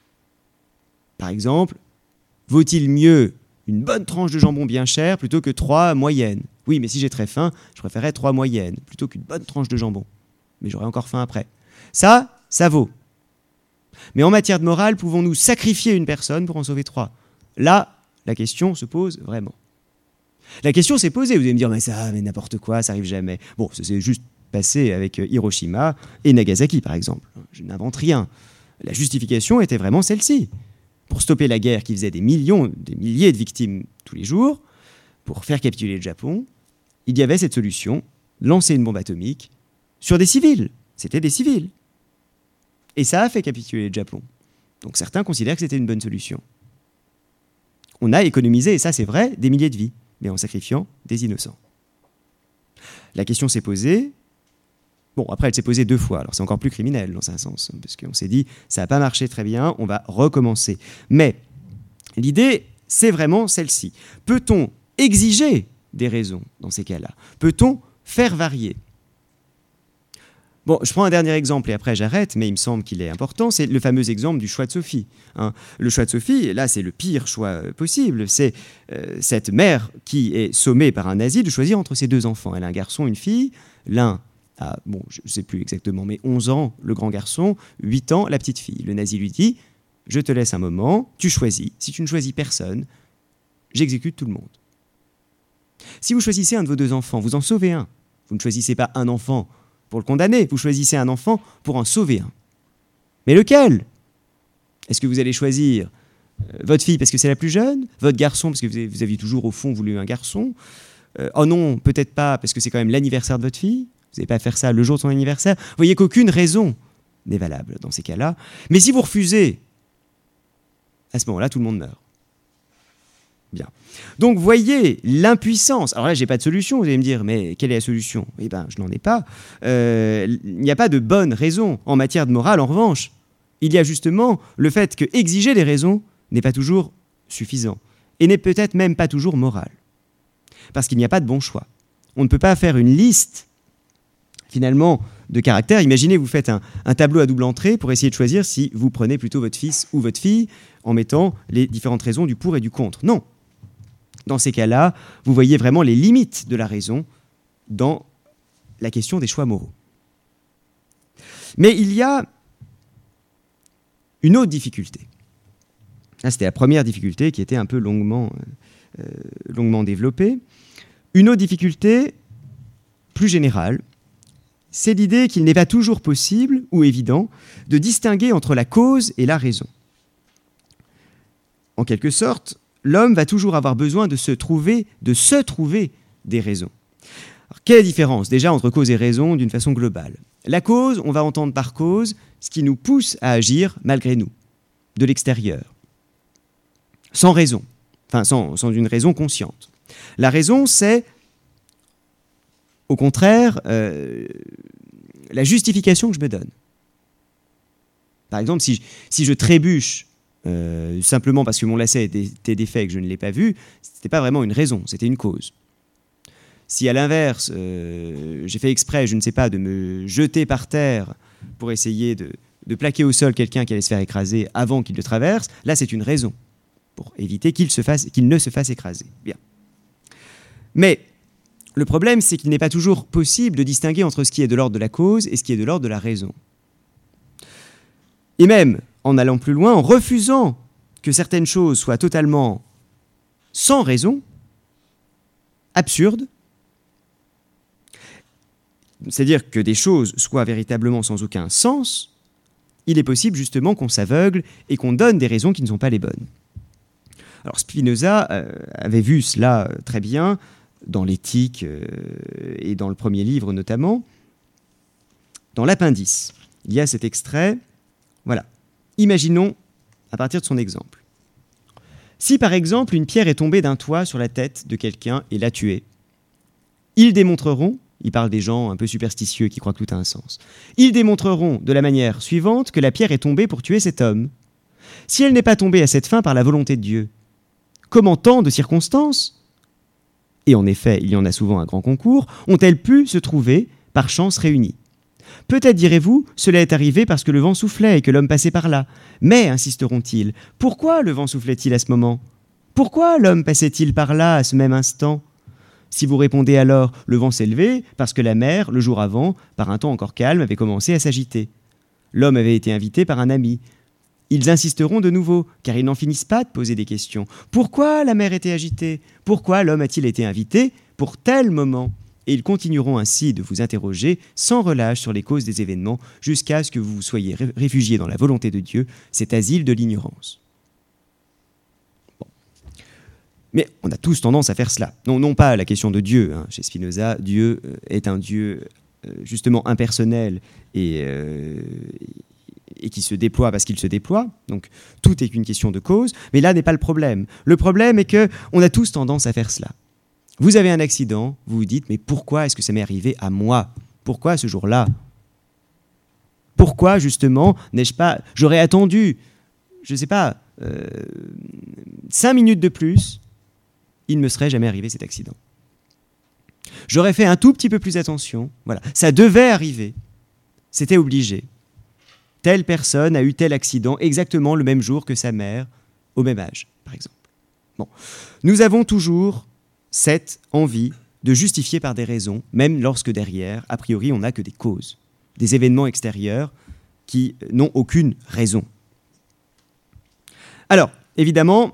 Par exemple, vaut-il mieux une bonne tranche de jambon bien chère plutôt que 3 moyennes ? Oui, mais si j'ai très faim, je préférerais 3 moyennes plutôt qu'une bonne tranche de jambon. Mais j'aurai encore faim après. Ça vaut. Mais en matière de morale, pouvons-nous sacrifier une personne pour en sauver 3 ? Là, la question se pose vraiment. La question s'est posée. Vous allez me dire, mais n'importe quoi, ça arrive jamais. Bon, ça s'est juste passé avec Hiroshima et Nagasaki, par exemple. Je n'invente rien. La justification était vraiment celle-ci. Pour stopper la guerre qui faisait des milliers de victimes tous les jours, pour faire capituler le Japon, il y avait cette solution, lancer une bombe atomique sur des civils. C'était des civils. Et ça a fait capituler le Japon. Donc certains considèrent que c'était une bonne solution. On a économisé, et ça c'est vrai, des milliers de vies, mais en sacrifiant des innocents. La question s'est posée. Bon, après elle s'est posée 2 fois, alors c'est encore plus criminel dans un sens, parce qu'on s'est dit, ça n'a pas marché très bien, on va recommencer. Mais l'idée, c'est vraiment celle-ci. Peut-on exiger des raisons dans ces cas-là ? Peut-on faire varier ? Bon, je prends un dernier exemple et après j'arrête, mais il me semble qu'il est important, c'est le fameux exemple du choix de Sophie. Hein. Le choix de Sophie, là c'est le pire choix possible, c'est cette mère qui est sommée par un nazi de choisir entre ses 2 enfants. Elle a un garçon, une fille, l'un a, bon, je ne sais plus exactement, mais 11 ans le grand garçon, 8 ans la petite fille. Le nazi lui dit, je te laisse un moment, tu choisis, si tu ne choisis personne, j'exécute tout le monde. Si vous choisissez un de vos 2 enfants, vous en sauvez un. Vous ne choisissez pas un enfant pour le condamner, vous choisissez un enfant pour en sauver un. Mais lequel ? Est-ce que vous allez choisir votre fille parce que c'est la plus jeune ? Votre garçon parce que vous aviez toujours au fond voulu un garçon ? Oh non, peut-être pas parce que c'est quand même l'anniversaire de votre fille ? Vous n'allez pas faire ça le jour de son anniversaire ? Vous voyez qu'aucune raison n'est valable dans ces cas-là. Mais si vous refusez, à ce moment-là, tout le monde meurt. Bien. Donc, voyez l'impuissance. Alors là, je n'ai pas de solution. Vous allez me dire, mais quelle est la solution ? Eh bien, je n'en ai pas. Il n'y a pas de bonne raison. En matière de morale, en revanche, il y a justement le fait que exiger des raisons n'est pas toujours suffisant et n'est peut-être même pas toujours moral. Parce qu'il n'y a pas de bon choix. On ne peut pas faire une liste, finalement, de caractères. Imaginez, vous faites un tableau à double entrée pour essayer de choisir si vous prenez plutôt votre fils ou votre fille en mettant les différentes raisons du pour et du contre. Non. Dans ces cas-là, vous voyez vraiment les limites de la raison dans la question des choix moraux. Mais il y a une autre difficulté. Là, c'était la première difficulté qui était un peu longuement développée. Une autre difficulté plus générale, c'est l'idée qu'il n'est pas toujours possible ou évident de distinguer entre la cause et la raison. En quelque sorte, l'homme va toujours avoir besoin de se trouver des raisons. Alors, quelle est la différence déjà entre cause et raison d'une façon globale ? La cause, on va entendre par cause ce qui nous pousse à agir malgré nous, de l'extérieur, sans raison, enfin sans une raison consciente. La raison, c'est, au contraire, la justification que je me donne. Par exemple, si je trébuche simplement parce que mon lacet était défait et que je ne l'ai pas vu, ce n'était pas vraiment une raison, c'était une cause. Si à l'inverse, j'ai fait exprès, je ne sais pas, de me jeter par terre pour essayer de plaquer au sol quelqu'un qui allait se faire écraser avant qu'il le traverse, là c'est une raison pour éviter qu'il ne se fasse écraser. Bien. Mais le problème, c'est qu'il n'est pas toujours possible de distinguer entre ce qui est de l'ordre de la cause et ce qui est de l'ordre de la raison. Et même, en allant plus loin, en refusant que certaines choses soient totalement sans raison, absurdes, c'est-à-dire que des choses soient véritablement sans aucun sens, il est possible justement qu'on s'aveugle et qu'on donne des raisons qui ne sont pas les bonnes. Alors Spinoza avait vu cela très bien dans l'Éthique et dans le premier livre notamment. Dans l'appendice, il y a cet extrait. Voilà. Imaginons à partir de son exemple. Si par exemple une pierre est tombée d'un toit sur la tête de quelqu'un et l'a tué, ils démontreront, il parle des gens un peu superstitieux qui croient que tout a un sens, ils démontreront de la manière suivante que la pierre est tombée pour tuer cet homme. Si elle n'est pas tombée à cette fin par la volonté de Dieu, comment tant de circonstances, et en effet il y en a souvent un grand concours, ont-elles pu se trouver par chance réunies ? Peut-être direz-vous, cela est arrivé parce que le vent soufflait et que l'homme passait par là. Mais, insisteront-ils, pourquoi le vent soufflait-il à ce moment ? Pourquoi l'homme passait-il par là à ce même instant ? Si vous répondez alors, le vent s'est levé parce que la mer, le jour avant, par un temps encore calme, avait commencé à s'agiter. L'homme avait été invité par un ami. Ils insisteront de nouveau, car ils n'en finissent pas de poser des questions. Pourquoi la mer était agitée ? Pourquoi l'homme a-t-il été invité pour tel moment ? Et ils continueront ainsi de vous interroger sans relâche sur les causes des événements jusqu'à ce que vous vous soyez réfugiés dans la volonté de Dieu, cet asile de l'ignorance. Bon. Mais on a tous tendance à faire cela. Non pas la question de Dieu. Hein. Chez Spinoza, Dieu est un Dieu justement impersonnel et qui se déploie parce qu'il se déploie. Donc tout est une question de cause. Mais là n'est pas le problème. Le problème est qu'on a tous tendance à faire cela. Vous avez un accident, vous vous dites, mais pourquoi est-ce que ça m'est arrivé à moi ? Pourquoi ce jour-là ? Pourquoi, justement, j'aurais attendu, je ne sais pas, 5 minutes de plus, il ne me serait jamais arrivé cet accident. J'aurais fait un tout petit peu plus attention, voilà, ça devait arriver. c'était obligé. Telle personne a eu tel accident exactement le même jour que sa mère, au même âge, par exemple. Bon. Nous avons toujours cette envie de justifier par des raisons, même lorsque derrière, a priori, on n'a que des causes, des événements extérieurs qui n'ont aucune raison. Alors, évidemment,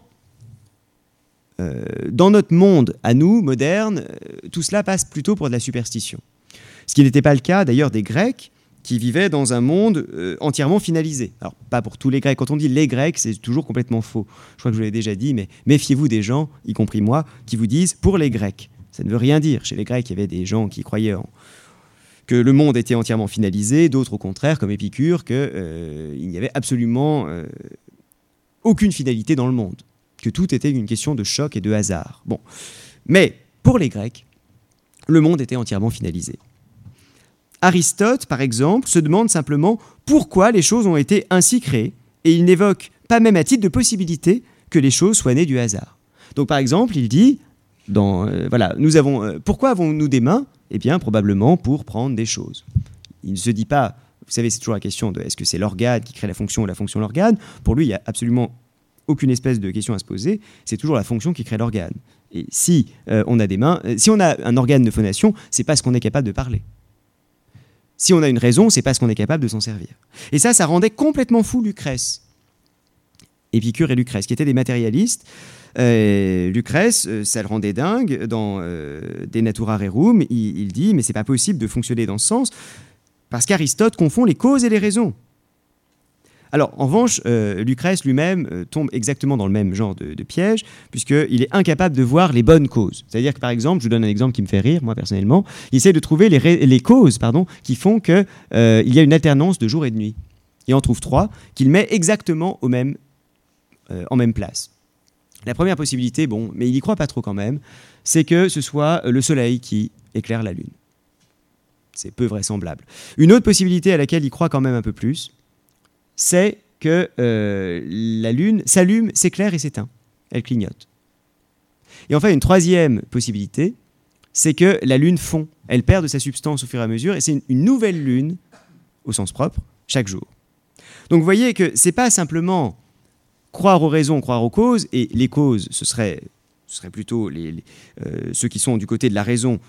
dans notre monde, à nous, moderne, tout cela passe plutôt pour de la superstition. Ce qui n'était pas le cas, d'ailleurs, des Grecs, qui vivaient dans un monde entièrement finalisé. Alors, pas pour tous les Grecs. Quand on dit les Grecs, c'est toujours complètement faux. Je crois que je vous l'ai déjà dit, mais méfiez-vous des gens, y compris moi, qui vous disent « pour les Grecs ». Ça ne veut rien dire. Chez les Grecs, il y avait des gens qui croyaient que le monde était entièrement finalisé, d'autres au contraire, comme Épicure, qu'il n'y avait absolument aucune finalité dans le monde, que tout était une question de choc et de hasard. Bon. Mais pour les Grecs, le monde était entièrement finalisé. Aristote, par exemple, se demande simplement pourquoi les choses ont été ainsi créées, et il n'évoque pas même à titre de possibilité que les choses soient nées du hasard. Donc, par exemple, il dit, pourquoi avons-nous des mains ? Eh bien, probablement pour prendre des choses. Il ne se dit pas, vous savez, c'est toujours la question de est-ce que c'est l'organe qui crée la fonction ou la fonction l'organe ? Pour lui, il n'y a absolument aucune espèce de question à se poser, c'est toujours la fonction qui crée l'organe. Et si on a des mains, si on a un organe de phonation, c'est parce qu'on est capable de parler. Si on a une raison, c'est parce qu'on est capable de s'en servir. Et ça rendait complètement fou Lucrèce. Épicure et Lucrèce, qui étaient des matérialistes. Lucrèce, ça le rendait dingue. Dans De Natura Rerum, il dit « mais c'est pas possible de fonctionner dans ce sens, parce qu'Aristote confond les causes et les raisons ». Alors, en revanche, Lucrèce lui-même tombe exactement dans le même genre de piège, puisqu'il est incapable de voir les bonnes causes. C'est-à-dire que, par exemple, je vous donne un exemple qui me fait rire, moi, personnellement, il essaie de trouver les causes qui font qu'il y a une alternance de jour et de nuit. Il en trouve 3, qu'il met exactement en même place. La première possibilité, bon, mais il n'y croit pas trop quand même, c'est que ce soit le soleil qui éclaire la lune. C'est peu vraisemblable. Une autre possibilité à laquelle il croit quand même un peu plus, c'est que la Lune s'allume, s'éclaire et s'éteint. Elle clignote. Et enfin, une troisième possibilité, c'est que la Lune fond. Elle perd de sa substance au fur et à mesure, et c'est une nouvelle Lune, au sens propre, chaque jour. Donc vous voyez que ce n'est pas simplement croire aux raisons, croire aux causes, et les causes, ce serait plutôt ceux qui sont du côté de la raison,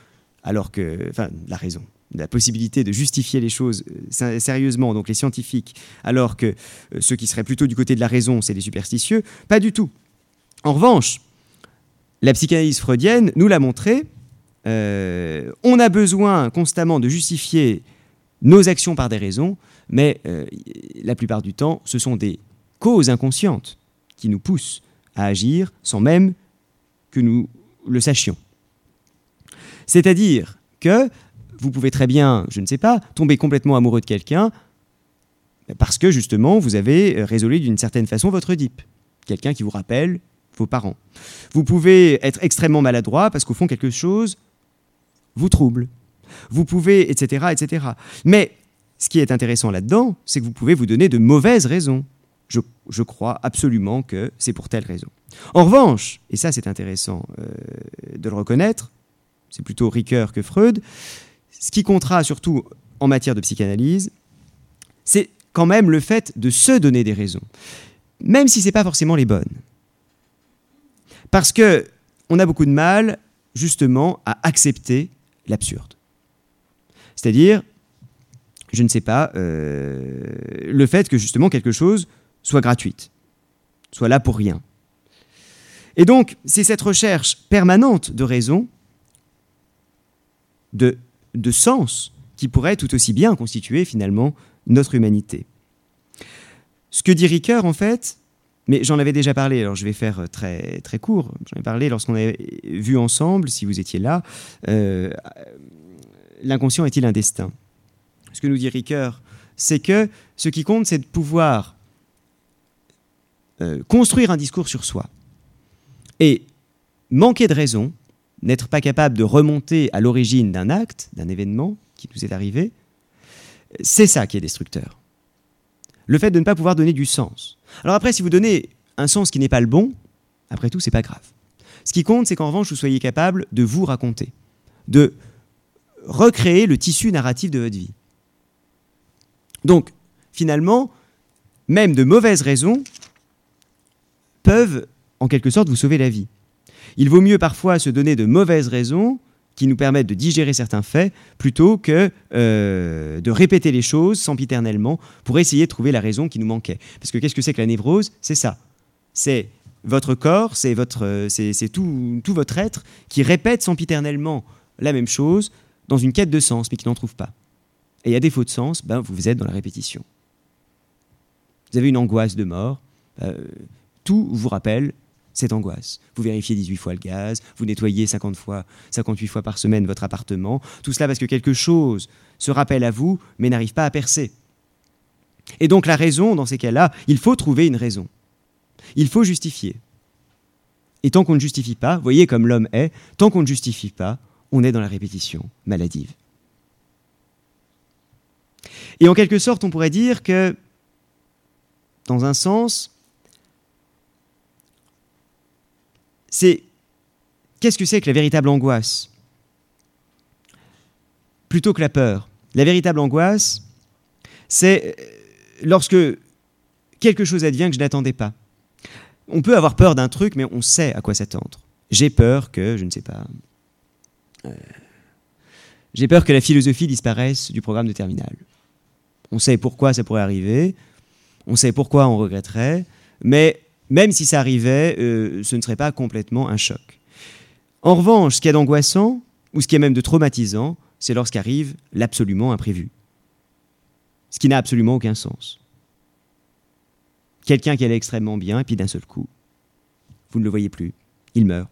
la possibilité de justifier les choses sérieusement, donc les scientifiques, alors que ceux qui seraient plutôt du côté de la raison, c'est les superstitieux, pas du tout. En revanche, la psychanalyse freudienne nous l'a montré, on a besoin constamment de justifier nos actions par des raisons, mais la plupart du temps, ce sont des causes inconscientes qui nous poussent à agir sans même que nous le sachions. C'est-à-dire que vous pouvez très bien, je ne sais pas, tomber complètement amoureux de quelqu'un parce que, justement, vous avez résolu d'une certaine façon votre Oedipe. Quelqu'un qui vous rappelle vos parents. Vous pouvez être extrêmement maladroit parce qu'au fond, quelque chose vous trouble. Vous pouvez, etc., etc. Mais ce qui est intéressant là-dedans, c'est que vous pouvez vous donner de mauvaises raisons. Je crois absolument que c'est pour telle raison. En revanche, et ça c'est intéressant de le reconnaître, c'est plutôt Ricoeur que Freud, ce qui comptera surtout en matière de psychanalyse, c'est quand même le fait de se donner des raisons, même si ce n'est pas forcément les bonnes. Parce qu'on a beaucoup de mal, justement, à accepter l'absurde. C'est-à-dire, je ne sais pas, le fait que, justement, quelque chose soit gratuite, soit là pour rien. Et donc, c'est cette recherche permanente de raison, de sens, qui pourrait tout aussi bien constituer, finalement, notre humanité. Ce que dit Ricoeur, en fait, mais j'en avais déjà parlé, alors je vais faire très, très court, j'en ai parlé lorsqu'on avait vu ensemble, si vous étiez là, l'inconscient est-il un destin ? Ce que nous dit Ricoeur, c'est que ce qui compte, c'est de pouvoir construire un discours sur soi. Et manquer de raison, n'être pas capable de remonter à l'origine d'un acte, d'un événement qui nous est arrivé, c'est ça qui est destructeur. Le fait de ne pas pouvoir donner du sens. Alors après, si vous donnez un sens qui n'est pas le bon, après tout, c'est pas grave. Ce qui compte, c'est qu'en revanche, vous soyez capable de vous raconter, de recréer le tissu narratif de votre vie. Donc, finalement, même de mauvaises raisons peuvent, en quelque sorte, vous sauver la vie. Il vaut mieux parfois se donner de mauvaises raisons qui nous permettent de digérer certains faits, plutôt que de répéter les choses sempiternellement pour essayer de trouver la raison qui nous manquait. Parce que qu'est-ce que c'est que la névrose ? C'est ça. C'est votre corps, c'est tout votre être qui répète sempiternellement la même chose dans une quête de sens, mais qui n'en trouve pas. Et à défaut de sens, vous êtes dans la répétition. Vous avez une angoisse de mort, tout vous rappelle cette angoisse. Vous vérifiez 18 fois le gaz, vous nettoyez 58 fois par semaine votre appartement, tout cela parce que quelque chose se rappelle à vous, mais n'arrive pas à percer. Et donc la raison, dans ces cas-là, il faut trouver une raison. Il faut justifier. Et tant qu'on ne justifie pas, voyez comme l'homme est, tant qu'on ne justifie pas, on est dans la répétition maladive. Et en quelque sorte, on pourrait dire que, dans un sens, qu'est-ce que c'est que la véritable angoisse ? Plutôt que la peur. La véritable angoisse, c'est lorsque quelque chose advient que je n'attendais pas. On peut avoir peur d'un truc, mais on sait à quoi s'attendre. J'ai peur que, je ne sais pas, j'ai peur que la philosophie disparaisse du programme de terminale. On sait pourquoi ça pourrait arriver, on sait pourquoi on regretterait, mais même si ça arrivait, ce ne serait pas complètement un choc. En revanche, ce qu'il y a d'angoissant, ou ce qui est même de traumatisant, c'est lorsqu'arrive l'absolument imprévu. Ce qui n'a absolument aucun sens. Quelqu'un qui allait extrêmement bien, et puis d'un seul coup, vous ne le voyez plus, il meurt.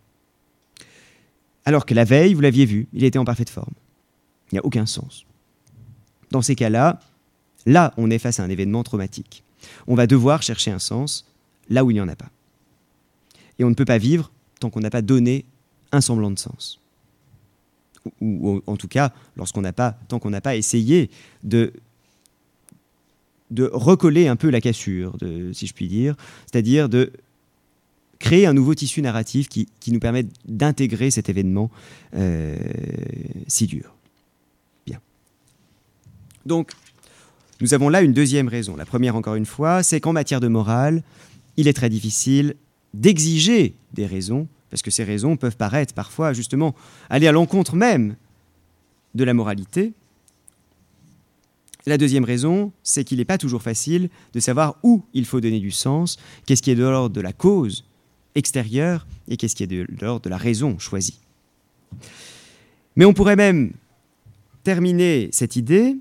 Alors que la veille, vous l'aviez vu, il était en parfaite forme. Il n'y a aucun sens. Dans ces cas-là, là, on est face à un événement traumatique. On va devoir chercher un sens là où il n'y en a pas. Et on ne peut pas vivre tant qu'on n'a pas donné un semblant de sens. Ou en tout cas, tant qu'on n'a pas essayé de recoller un peu la cassure, si je puis dire, c'est-à-dire de créer un nouveau tissu narratif qui nous permette d'intégrer cet événement si dur. Bien. Donc, nous avons là une deuxième raison. La première, encore une fois, c'est qu'en matière de morale, il est très difficile d'exiger des raisons, parce que ces raisons peuvent paraître parfois, justement, aller à l'encontre même de la moralité. La deuxième raison, c'est qu'il n'est pas toujours facile de savoir où il faut donner du sens, qu'est-ce qui est de l'ordre de la cause extérieure et qu'est-ce qui est de l'ordre de la raison choisie. Mais on pourrait même terminer cette idée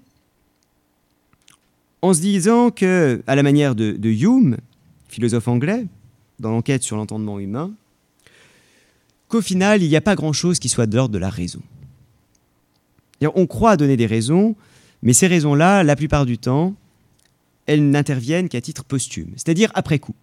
en se disant que, à la manière de Hume, philosophe anglais, dans l'enquête sur l'entendement humain, qu'au final, il n'y a pas grand-chose qui soit de l'ordre de la raison. On croit donner des raisons, mais ces raisons-là, la plupart du temps, elles n'interviennent qu'à titre posthume, c'est-à-dire après coup.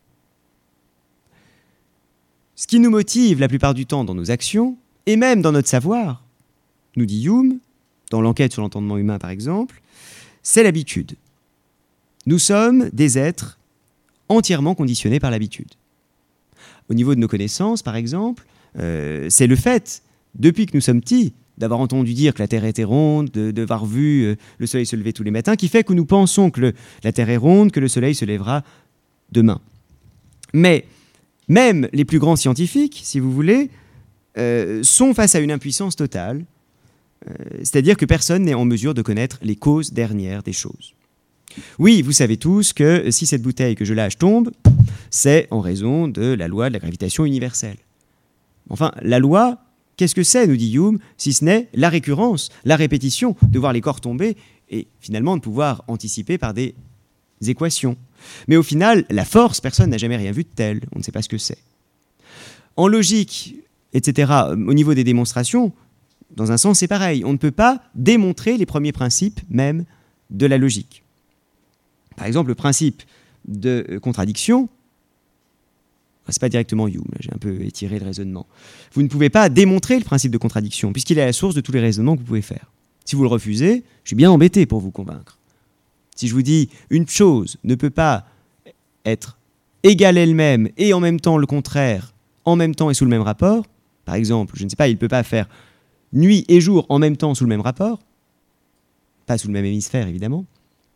Ce qui nous motive la plupart du temps dans nos actions, et même dans notre savoir, nous dit Hume, dans l'enquête sur l'entendement humain par exemple, c'est l'habitude. Nous sommes des êtres entièrement conditionnés par l'habitude. Au niveau de nos connaissances, par exemple, c'est le fait, depuis que nous sommes petits, d'avoir entendu dire que la Terre était ronde, d'avoir vu le soleil se lever tous les matins, qui fait que nous pensons que la Terre est ronde, que le soleil se lèvera demain. Mais même les plus grands scientifiques, si vous voulez, sont face à une impuissance totale, c'est-à-dire que personne n'est en mesure de connaître les causes dernières des choses. Oui, vous savez tous que si cette bouteille que je lâche tombe, c'est en raison de la loi de la gravitation universelle. Enfin, la loi, qu'est-ce que c'est, nous dit Hume, si ce n'est la récurrence, la répétition, de voir les corps tomber et finalement de pouvoir anticiper par des équations. Mais au final, la force, personne n'a jamais rien vu de tel, on ne sait pas ce que c'est. En logique, etc., au niveau des démonstrations, dans un sens, c'est pareil. On ne peut pas démontrer les premiers principes même de la logique. Par exemple, le principe de contradiction, c'est pas directement Hume, j'ai un peu étiré le raisonnement. Vous ne pouvez pas démontrer le principe de contradiction, puisqu'il est à la source de tous les raisonnements que vous pouvez faire. Si vous le refusez, je suis bien embêté pour vous convaincre. Si je vous dis une chose ne peut pas être égale elle-même et en même temps le contraire, en même temps et sous le même rapport, par exemple, je ne sais pas, il ne peut pas faire nuit et jour en même temps sous le même rapport, pas sous le même hémisphère évidemment,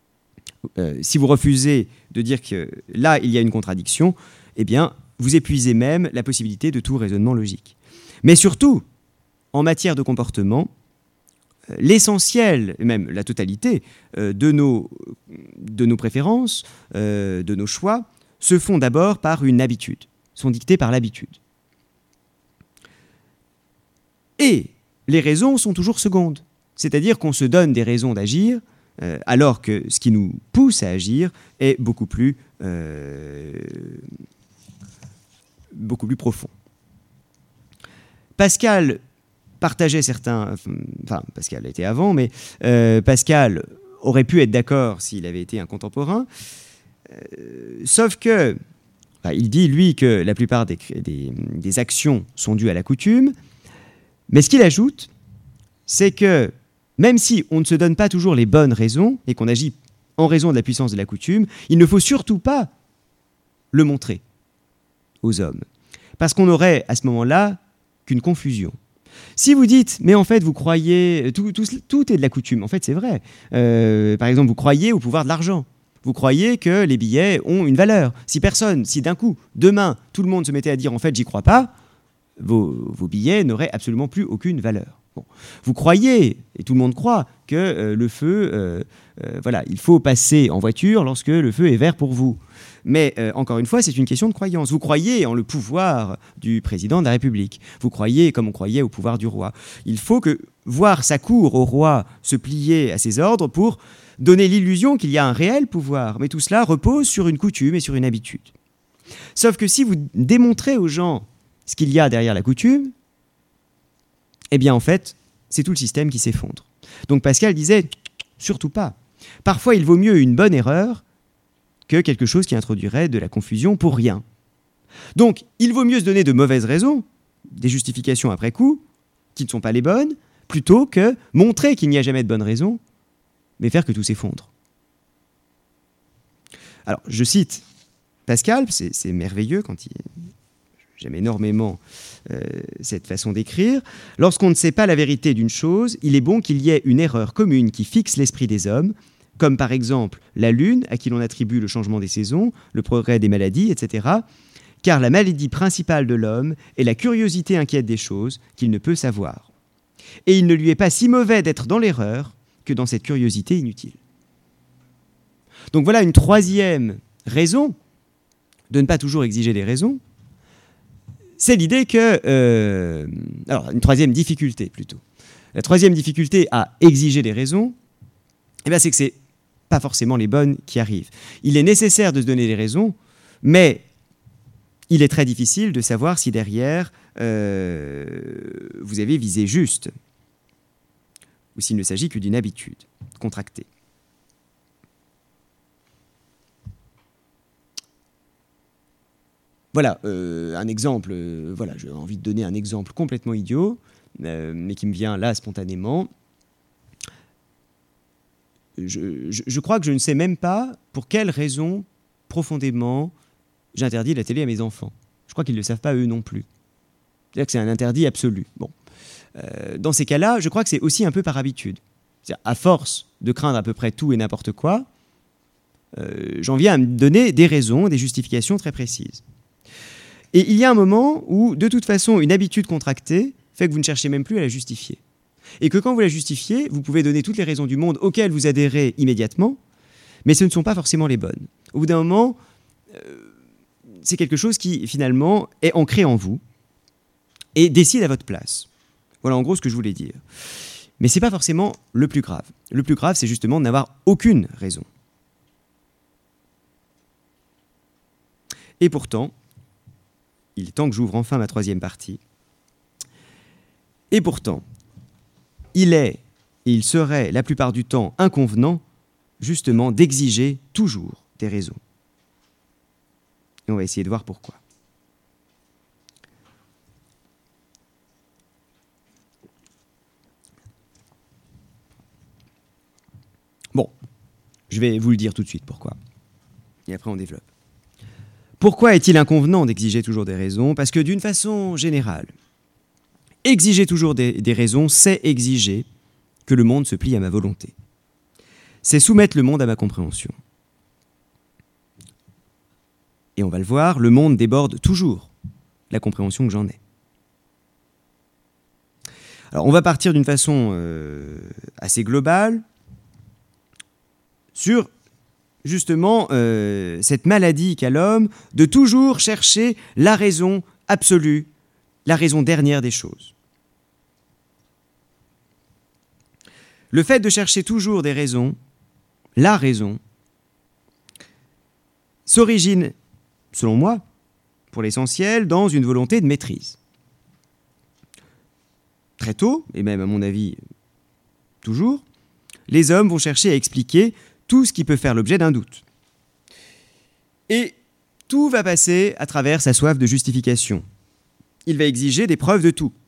si vous refusez de dire que là, il y a une contradiction, eh bien, vous épuisez même la possibilité de tout raisonnement logique. Mais surtout, en matière de comportement, l'essentiel, et même la totalité, de nos préférences, de nos choix, se font d'abord par une habitude, sont dictés par l'habitude. Et les raisons sont toujours secondes, c'est-à-dire qu'on se donne des raisons d'agir, alors que ce qui nous pousse à agir est beaucoup plus profond. Pascal partageait certains... Enfin, Pascal était avant, mais Pascal aurait pu être d'accord s'il avait été un contemporain, sauf que... il dit, lui, que la plupart des actions sont dues à la coutume, mais ce qu'il ajoute, c'est que même si on ne se donne pas toujours les bonnes raisons et qu'on agit en raison de la puissance de la coutume, il ne faut surtout pas le montrer aux hommes, parce qu'on n'aurait à ce moment-là qu'une confusion. Si vous dites, mais en fait vous croyez, tout est de la coutume, en fait c'est vrai. Par exemple, vous croyez au pouvoir de l'argent. Vous croyez que les billets ont une valeur. Si d'un coup, demain, tout le monde se mettait à dire en fait j'y crois pas, vos billets n'auraient absolument plus aucune valeur. Bon. Vous croyez, et tout le monde croit, que le feu, il faut passer en voiture lorsque le feu est vert pour vous. Mais encore une fois, c'est une question de croyance. Vous croyez en le pouvoir du président de la République. Vous croyez, comme on croyait, au pouvoir du roi. Il faut voir sa cour au roi se plier à ses ordres pour donner l'illusion qu'il y a un réel pouvoir. Mais tout cela repose sur une coutume et sur une habitude. Sauf que si vous démontrez aux gens ce qu'il y a derrière la coutume, eh bien en fait, c'est tout le système qui s'effondre. Donc Pascal disait, surtout pas. Parfois, il vaut mieux une bonne erreur que quelque chose qui introduirait de la confusion pour rien. Donc, il vaut mieux se donner de mauvaises raisons, des justifications après coup, qui ne sont pas les bonnes, plutôt que montrer qu'il n'y a jamais de bonnes raisons, mais faire que tout s'effondre. Alors, je cite Pascal, c'est merveilleux quand j'aime énormément cette façon d'écrire. Lorsqu'on ne sait pas la vérité d'une chose, il est bon qu'il y ait une erreur commune qui fixe l'esprit des hommes, comme par exemple la lune, à qui l'on attribue le changement des saisons, le progrès des maladies, etc. Car la maladie principale de l'homme est la curiosité inquiète des choses qu'il ne peut savoir. Et il ne lui est pas si mauvais d'être dans l'erreur que dans cette curiosité inutile. Donc voilà une troisième raison de ne pas toujours exiger des raisons. C'est l'idée que... alors, une troisième difficulté, plutôt. La troisième difficulté à exiger des raisons, c'est que c'est pas forcément les bonnes qui arrivent. Il est nécessaire de se donner des raisons, mais il est très difficile de savoir si derrière, vous avez visé juste, ou s'il ne s'agit que d'une habitude contractée. Voilà, un exemple, j'ai envie de donner un exemple complètement idiot, mais qui me vient là spontanément. Je crois que je ne sais même pas pour quelle raison, profondément, j'interdis la télé à mes enfants. Je crois qu'ils ne le savent pas eux non plus. C'est-à-dire que c'est un interdit absolu. Bon. Dans ces cas-là, je crois que c'est aussi un peu par habitude. C'est-à-dire, à force de craindre à peu près tout et n'importe quoi, j'en viens à me donner des raisons, des justifications très précises. Et il y a un moment où, de toute façon, une habitude contractée fait que vous ne cherchez même plus à la justifier. Et que quand vous la justifiez, vous pouvez donner toutes les raisons du monde auxquelles vous adhérez immédiatement, mais ce ne sont pas forcément les bonnes. Au bout d'un moment, c'est quelque chose qui, finalement, est ancré en vous et décide à votre place. Voilà en gros ce que je voulais dire. Mais ce n'est pas forcément le plus grave. Le plus grave, c'est justement de n'avoir aucune raison. Et pourtant, il est temps que j'ouvre enfin ma troisième partie. Et pourtant, il est et il serait la plupart du temps inconvenant, justement, d'exiger toujours des raisons. Et on va essayer de voir pourquoi. Bon, je vais vous le dire tout de suite pourquoi. Et après on développe. Pourquoi est-il inconvenant d'exiger toujours des raisons ? Parce que d'une façon générale, exiger toujours des raisons, c'est exiger que le monde se plie à ma volonté. C'est soumettre le monde à ma compréhension. Et on va le voir, le monde déborde toujours la compréhension que j'en ai. Alors, on va partir d'une façon assez globale sur, justement, cette maladie qu'a l'homme de toujours chercher la raison absolue, la raison dernière des choses. Le fait de chercher toujours des raisons, la raison, s'origine, selon moi, pour l'essentiel, dans une volonté de maîtrise. Très tôt, et même à mon avis toujours, les hommes vont chercher à expliquer tout ce qui peut faire l'objet d'un doute. Et tout va passer à travers sa soif de justification. Il va exiger des preuves de tout.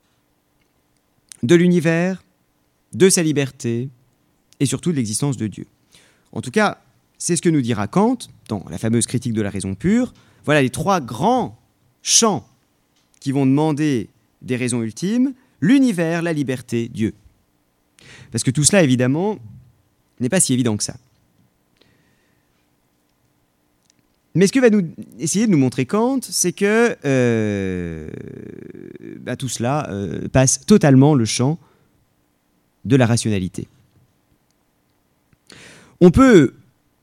De l'univers, de sa liberté, et surtout de l'existence de Dieu. En tout cas, c'est ce que nous dira Kant, dans la fameuse critique de la raison pure. Voilà les trois grands champs qui vont demander des raisons ultimes: l'univers, la liberté, Dieu. Parce que tout cela, évidemment, n'est pas si évident que ça. Mais ce que va essayer de nous montrer Kant, c'est que tout cela passe totalement le champ de la rationalité. On peut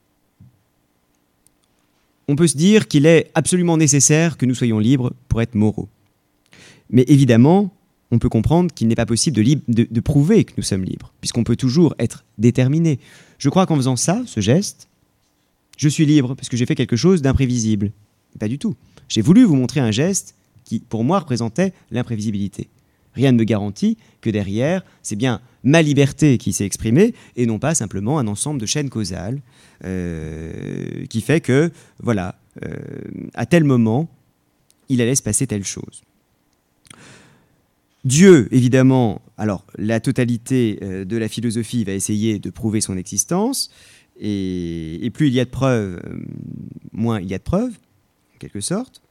se dire qu'il est absolument nécessaire que nous soyons libres pour être moraux. Mais évidemment, on peut comprendre qu'il n'est pas possible de prouver que nous sommes libres, puisqu'on peut toujours être déterminé. Je crois qu'en faisant ça, ce geste, je suis libre parce que j'ai fait quelque chose d'imprévisible. Pas du tout. J'ai voulu vous montrer un geste qui, pour moi, représentait l'imprévisibilité. Rien ne me garantit que derrière, c'est bien ma liberté qui s'est exprimée et non pas simplement un ensemble de chaînes causales qui fait que, voilà, à tel moment, il allait se passer telle chose. Dieu, évidemment, alors la totalité de la philosophie va essayer de prouver son existence, et plus il y a de preuves, moins il y a de preuves, en quelque sorte.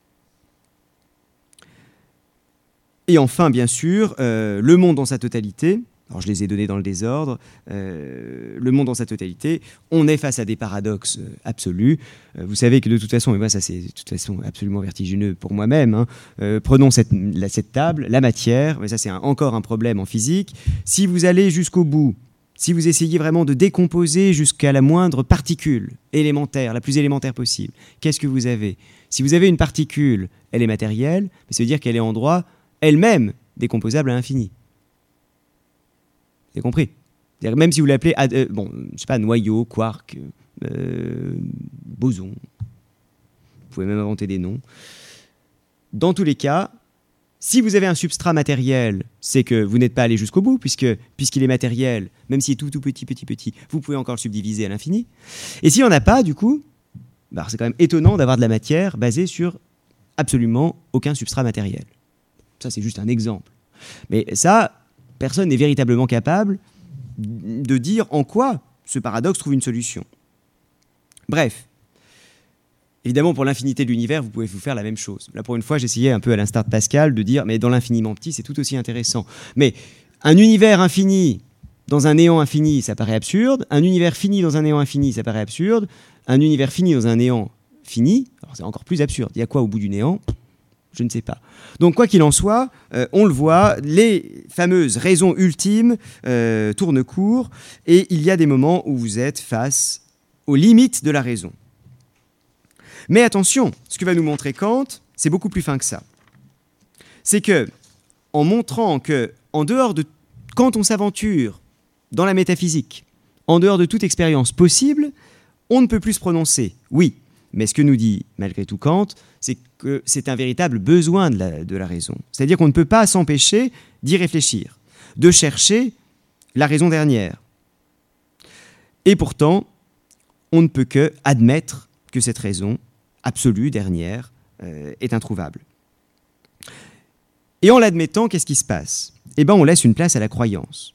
Et enfin, bien sûr, le monde dans sa totalité, alors je les ai donnés dans le désordre, le monde dans sa totalité, on est face à des paradoxes absolus. Vous savez que de toute façon, et moi ça c'est de toute façon absolument vertigineux pour moi-même, hein, prenons cette table, la matière, mais ça c'est encore un problème en physique. Si vous allez jusqu'au bout, si vous essayez vraiment de décomposer jusqu'à la moindre particule élémentaire, la plus élémentaire possible, qu'est-ce que vous avez ? Si vous avez une particule, elle est matérielle, mais ça veut dire qu'elle est en droit elle-même décomposable à l'infini. Vous avez compris ? C'est-à-dire même si vous l'appelez, je sais pas, noyau, quark, boson, vous pouvez même inventer des noms. Dans tous les cas, si vous avez un substrat matériel, c'est que vous n'êtes pas allé jusqu'au bout, puisqu'il est matériel, même s'il est tout petit, vous pouvez encore le subdiviser à l'infini. Et s'il n'y en a pas, du coup, c'est quand même étonnant d'avoir de la matière basée sur absolument aucun substrat matériel. Ça, c'est juste un exemple. Mais ça, personne n'est véritablement capable de dire en quoi ce paradoxe trouve une solution. Bref. Évidemment, pour l'infinité de l'univers, vous pouvez vous faire la même chose. Là, pour une fois, j'essayais un peu à l'instar de Pascal de dire, mais dans l'infiniment petit, c'est tout aussi intéressant. Mais un univers infini dans un néant infini, ça paraît absurde. Un univers fini dans un néant infini, ça paraît absurde. Un univers fini dans un néant fini, alors c'est encore plus absurde. Il y a quoi au bout du néant ? Je ne sais pas. Donc, quoi qu'il en soit, on le voit, les fameuses raisons ultimes tournent court, et il y a des moments où vous êtes face aux limites de la raison. Mais attention, ce que va nous montrer Kant, c'est beaucoup plus fin que ça. C'est que, en montrant que, en dehors de quand on s'aventure dans la métaphysique, en dehors de toute expérience possible, on ne peut plus se prononcer. Oui, mais ce que nous dit malgré tout Kant, c'est que c'est un véritable besoin de la raison. C'est-à-dire qu'on ne peut pas s'empêcher d'y réfléchir, de chercher la raison dernière. Et pourtant, on ne peut que admettre que cette raison absolue, dernière, est introuvable. Et en l'admettant, qu'est-ce qui se passe ? Eh bien, on laisse une place à la croyance.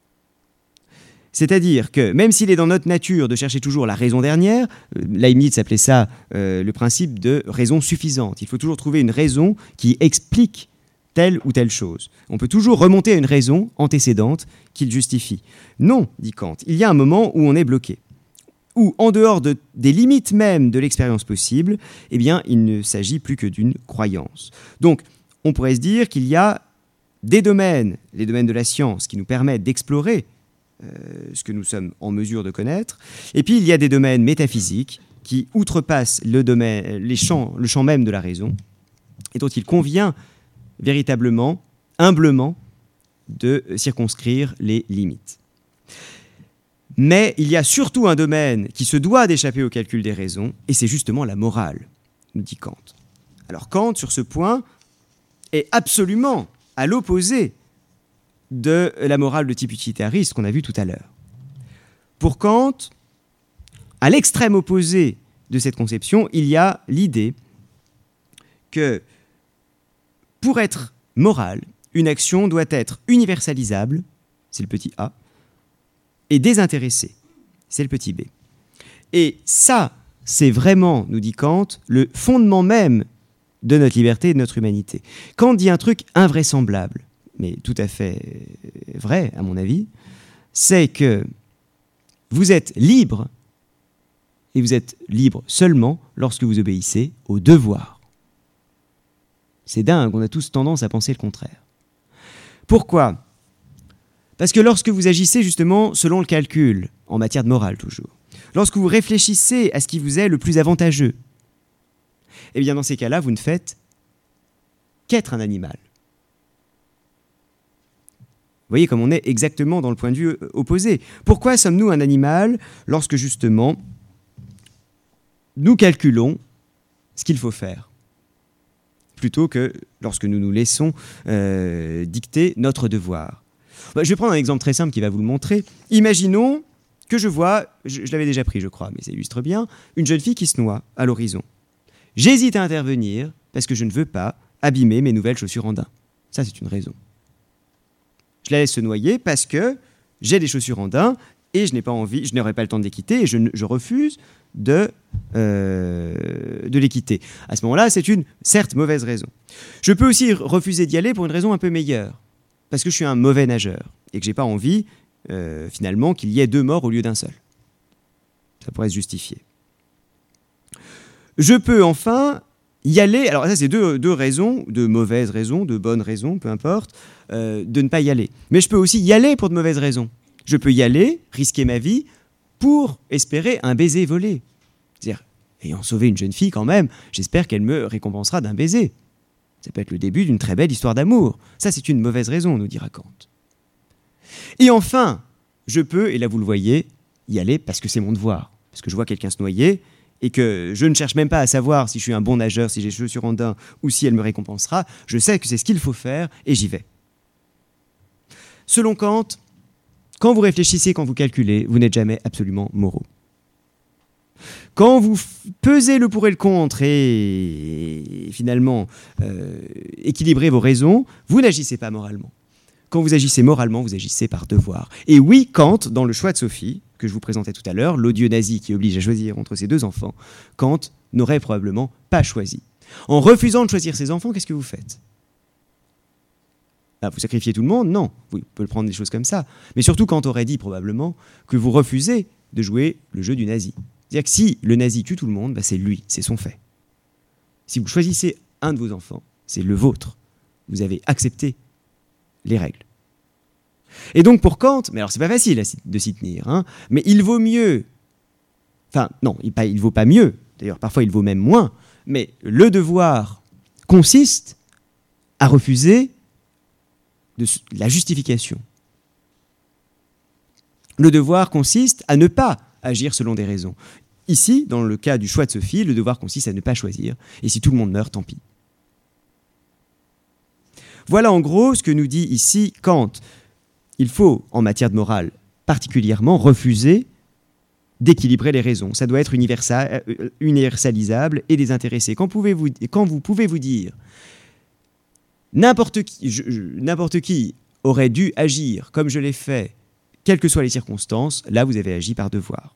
C'est-à-dire que même s'il est dans notre nature de chercher toujours la raison dernière, Leibniz appelait ça le principe de raison suffisante. Il faut toujours trouver une raison qui explique telle ou telle chose. On peut toujours remonter à une raison antécédente qui le justifie. Non, dit Kant, il y a un moment où on est bloqué. ou en dehors des limites même de l'expérience possible, eh bien, il ne s'agit plus que d'une croyance. Donc, on pourrait se dire qu'il y a des domaines, les domaines de la science, qui nous permettent d'explorer ce que nous sommes en mesure de connaître, et puis il y a des domaines métaphysiques qui outrepassent le champ même de la raison, et dont il convient véritablement, humblement, de circonscrire les limites. Mais il y a surtout un domaine qui se doit d'échapper au calcul des raisons, et c'est justement la morale, nous dit Kant. Alors Kant, sur ce point, est absolument à l'opposé de la morale de type utilitariste qu'on a vue tout à l'heure. Pour Kant, à l'extrême opposé de cette conception, il y a l'idée que pour être morale, une action doit être universalisable, c'est le petit a, et désintéressée, c'est le petit b. Et ça, c'est vraiment, nous dit Kant, le fondement même de notre liberté et de notre humanité. Kant dit un truc invraisemblable, mais tout à fait vrai, à mon avis, c'est que vous êtes libre, et vous êtes libre seulement lorsque vous obéissez au devoir. C'est dingue, on a tous tendance à penser le contraire. Pourquoi ? Parce que lorsque vous agissez justement selon le calcul, en matière de morale toujours, lorsque vous réfléchissez à ce qui vous est le plus avantageux, eh bien dans ces cas-là, vous ne faites qu'être un animal. Vous voyez comme on est exactement dans le point de vue opposé. Pourquoi sommes-nous un animal lorsque justement nous calculons ce qu'il faut faire, plutôt que lorsque nous nous laissons dicter notre devoir. Je vais prendre un exemple très simple qui va vous le montrer. Imaginons que je vois, je l'avais déjà pris je crois, mais ça illustre bien, une jeune fille qui se noie à l'horizon. J'hésite à intervenir parce que je ne veux pas abîmer mes nouvelles chaussures en daim. Ça, c'est une raison. Je la laisse se noyer parce que j'ai des chaussures en daim et je n'ai pas envie, je n'aurai pas le temps de les quitter et je refuse de les quitter. À ce moment-là, c'est une, certes, mauvaise raison. Je peux aussi refuser d'y aller pour une raison un peu meilleure, parce que je suis un mauvais nageur et que je n'ai pas envie, finalement, qu'il y ait 2 morts au lieu d'un seul. Ça pourrait se justifier. Je peux enfin y aller, alors ça c'est deux raisons, de mauvaises raisons, de bonnes raisons, peu importe, de ne pas y aller. Mais je peux aussi y aller pour de mauvaises raisons. Je peux y aller, risquer ma vie, pour espérer un baiser volé. C'est-à-dire, ayant sauvé une jeune fille quand même, j'espère qu'elle me récompensera d'un baiser. Ça peut être le début d'une très belle histoire d'amour. Ça, c'est une mauvaise raison, nous dira Kant. Et enfin, je peux, et là vous le voyez, y aller parce que c'est mon devoir. Parce que je vois quelqu'un se noyer et que je ne cherche même pas à savoir si je suis un bon nageur, si j'ai les chaussures en daim ou si elle me récompensera. Je sais que c'est ce qu'il faut faire et j'y vais. Selon Kant, quand vous réfléchissez, quand vous calculez, vous n'êtes jamais absolument moraux. Quand vous pesez le pour et le contre et finalement équilibrez vos raisons, vous n'agissez pas moralement. Quand vous agissez moralement, vous agissez par devoir. Et oui, Kant, dans le choix de Sophie, que je vous présentais tout à l'heure, l'odieux nazi qui oblige à choisir entre ses 2 enfants, Kant n'aurait probablement pas choisi. En refusant de choisir ses enfants, qu'est-ce que vous faites ? Vous sacrifiez tout le monde ? Non. Vous pouvez prendre des choses comme ça. Mais surtout, Kant aurait dit probablement que vous refusez de jouer le jeu du nazi. C'est-à-dire que si le nazi tue tout le monde, c'est lui, c'est son fait. Si vous choisissez un de vos enfants, c'est le vôtre. Vous avez accepté les règles. Et donc pour Kant, mais alors c'est pas facile de s'y tenir, hein, mais il vaut mieux, enfin non, il vaut pas mieux, d'ailleurs parfois il vaut même moins, mais le devoir consiste à refuser la justification. Le devoir consiste à ne pas agir selon des raisons. Ici, dans le cas du choix de Sophie, le devoir consiste à ne pas choisir, et si tout le monde meurt, tant pis. Voilà en gros ce que nous dit ici Kant. Il faut, en matière de morale, particulièrement refuser d'équilibrer les raisons. Ça doit être universalisable et désintéressé. Quand vous pouvez vous dire n'importe qui aurait dû agir comme je l'ai fait, quelles que soient les circonstances, là vous avez agi par devoir.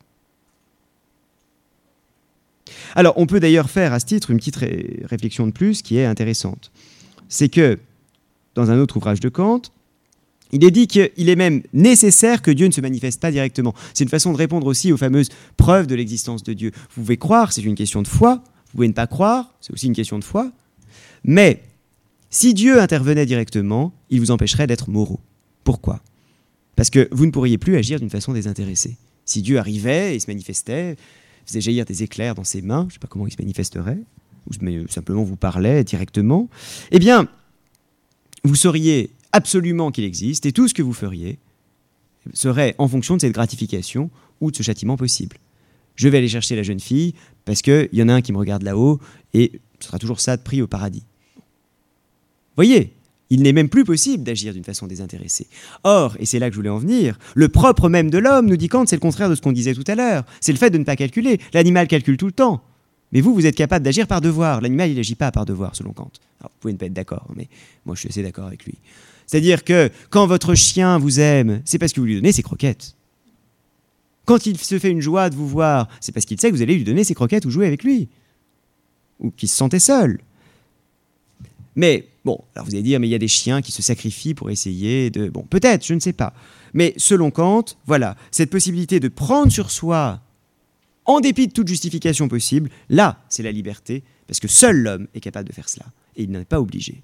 Alors on peut d'ailleurs faire à ce titre une petite réflexion de plus qui est intéressante. C'est que, dans un autre ouvrage de Kant, Il est dit qu'il est même nécessaire que Dieu ne se manifeste pas directement. C'est une façon de répondre aussi aux fameuses preuves de l'existence de Dieu. Vous pouvez croire, c'est une question de foi. Vous pouvez ne pas croire, c'est aussi une question de foi. Mais si Dieu intervenait directement, il vous empêcherait d'être moraux. Pourquoi ? Parce que vous ne pourriez plus agir d'une façon désintéressée. Si Dieu arrivait et se manifestait, faisait jaillir des éclairs dans ses mains, je ne sais pas comment il se manifesterait, ou simplement vous parlait directement, eh bien, vous sauriez absolument qu'il existe, et tout ce que vous feriez serait en fonction de cette gratification ou de ce châtiment possible. Je vais aller chercher la jeune fille parce qu'il y en a un qui me regarde là-haut et ce sera toujours ça de prix au paradis. Voyez, il n'est même plus possible d'agir d'une façon désintéressée. Or, et c'est là que je voulais en venir, le propre même de l'homme, nous dit Kant, c'est le contraire de ce qu'on disait tout à l'heure. C'est le fait de ne pas calculer. L'animal calcule tout le temps. Mais vous êtes capable d'agir par devoir. L'animal, il n'agit pas par devoir, selon Kant. Alors, vous pouvez ne pas être d'accord, mais moi, je suis assez d'accord avec lui. C'est-à-dire que quand votre chien vous aime, c'est parce que vous lui donnez ses croquettes. Quand il se fait une joie de vous voir, c'est parce qu'il sait que vous allez lui donner ses croquettes ou jouer avec lui. Ou qu'il se sentait seul. Mais, bon, alors vous allez dire, mais il y a des chiens qui se sacrifient pour essayer de... Bon, peut-être, je ne sais pas. Mais selon Kant, voilà, cette possibilité de prendre sur soi, en dépit de toute justification possible, là, c'est la liberté, parce que seul l'homme est capable de faire cela. Et il n'en est pas obligé.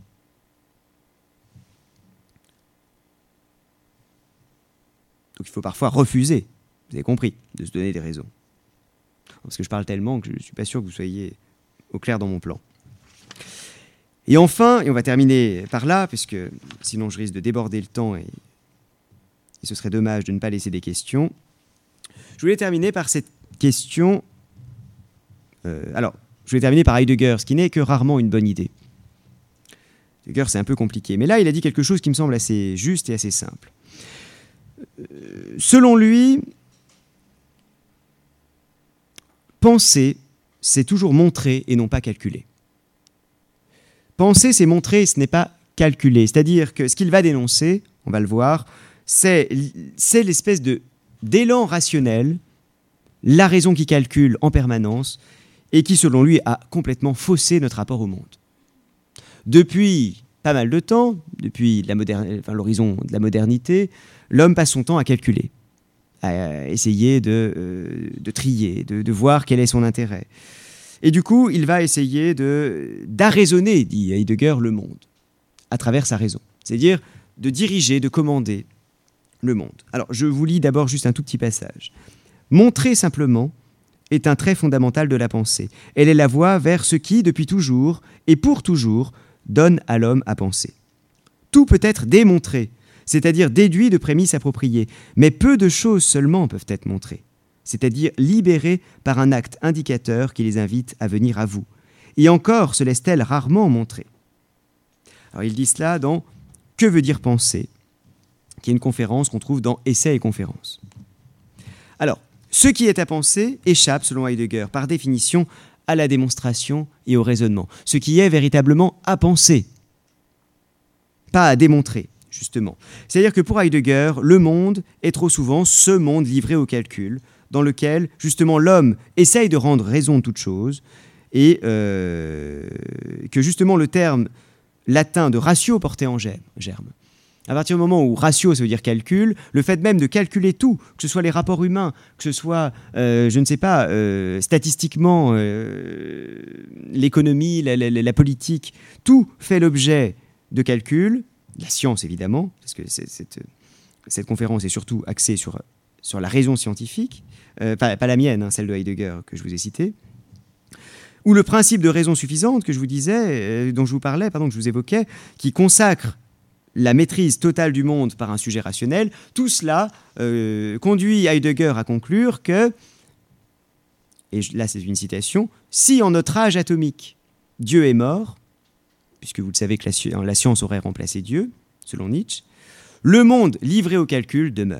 Donc il faut parfois refuser, vous avez compris, de se donner des raisons. Parce que je parle tellement que je ne suis pas sûr que vous soyez au clair dans mon plan. Et enfin, et on va terminer par là, puisque sinon je risque de déborder le temps et ce serait dommage de ne pas laisser des questions. Je voulais terminer par cette question... je voulais terminer par Heidegger, ce qui n'est que rarement une bonne idée. Heidegger, c'est un peu compliqué. Mais là, il a dit quelque chose qui me semble assez juste et assez simple. Selon lui, penser, c'est toujours montrer et non pas calculer. Penser, c'est montrer, ce n'est pas calculer. C'est-à-dire que ce qu'il va dénoncer, on va le voir, c'est l'espèce d'élan rationnel, la raison qui calcule en permanence et qui, selon lui, a complètement faussé notre rapport au monde. Depuis pas mal de temps, depuis l'horizon de la modernité, l'homme passe son temps à calculer, à essayer de trier, de voir quel est son intérêt. Et du coup, il va essayer d'arraisonner, dit Heidegger, le monde, à travers sa raison. C'est-à-dire de diriger, de commander le monde. Alors, je vous lis d'abord juste un tout petit passage. « Montrer simplement est un trait fondamental de la pensée. Elle est la voie vers ce qui, depuis toujours et pour toujours, donne à l'homme à penser. Tout peut être démontré, c'est-à-dire déduit de prémices appropriées, mais peu de choses seulement peuvent être montrées, c'est-à-dire libérées par un acte indicateur qui les invite à venir à vous. Et encore se laisse-t-elle rarement montrer. » Alors il dit cela dans « Que veut dire penser ?», qui est une conférence qu'on trouve dans « Essais et conférences ». Alors, ce qui est à penser échappe, selon Heidegger, par définition, à la démonstration et au raisonnement. Ce qui est véritablement à penser, pas à démontrer, justement. C'est-à-dire que pour Heidegger, le monde est trop souvent ce monde livré au calcul, dans lequel, justement, l'homme essaye de rendre raison de toute chose, et que, justement, le terme latin de ratio portait en germe. À partir du moment où ratio, ça veut dire calcul, le fait même de calculer tout, que ce soit les rapports humains, que ce soit, je ne sais pas, statistiquement, l'économie, la politique, tout fait l'objet de calcul, la science évidemment, parce que cette conférence est surtout axée sur la raison scientifique, pas la mienne, celle de Heidegger que je vous ai citée, ou le principe de raison suffisante que je vous disais, dont je vous parlais, que je vous évoquais, qui consacre la maîtrise totale du monde par un sujet rationnel, tout cela conduit Heidegger à conclure que, et là c'est une citation, « Si en notre âge atomique, Dieu est mort, puisque vous le savez que la science aurait remplacé Dieu, selon Nietzsche, le monde livré au calcul demeure. »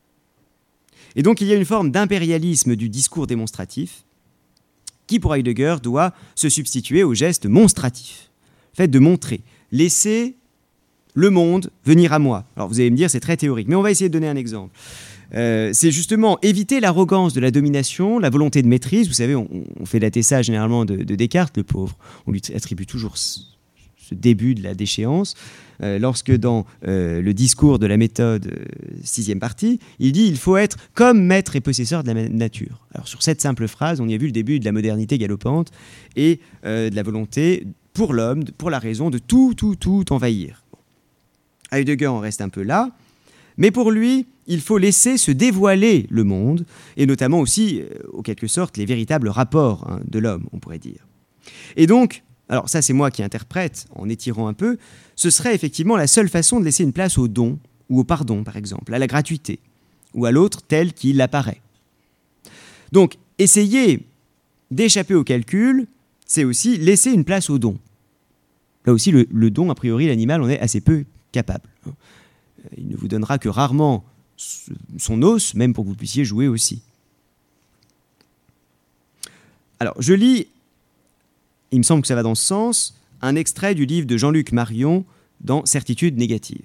Et donc il y a une forme d'impérialisme du discours démonstratif qui, pour Heidegger, doit se substituer au geste monstratif, le fait de montrer, laisser le monde venir à moi. Alors vous allez me dire, c'est très théorique, mais on va essayer de donner un exemple. C'est justement éviter l'arrogance de la domination, la volonté de maîtrise. Vous savez, on fait dater ça généralement de Descartes, le pauvre. On lui attribue toujours ce début de la déchéance, lorsque dans le discours de la méthode, 6e partie, il dit « il faut être comme maître et possesseur de la nature ». Alors sur cette simple phrase, on y a vu le début de la modernité galopante et de la volonté pour l'homme, pour la raison, de tout envahir. Heidegger en reste un peu là, mais pour lui, il faut laisser se dévoiler le monde, et notamment aussi, en quelque sorte, les véritables rapports de l'homme, on pourrait dire. Et donc, alors ça c'est moi qui interprète, en étirant un peu, ce serait effectivement la seule façon de laisser une place au don, ou au pardon par exemple, à la gratuité, ou à l'autre tel qu'il apparaît. Donc, essayer d'échapper au calcul, c'est aussi laisser une place au don. Là aussi, le don, a priori, l'animal en est assez peu capable. Il ne vous donnera que rarement son os, même pour que vous puissiez jouer aussi. Alors, je lis, il me semble que ça va dans ce sens, un extrait du livre de Jean-Luc Marion dans Certitude négative.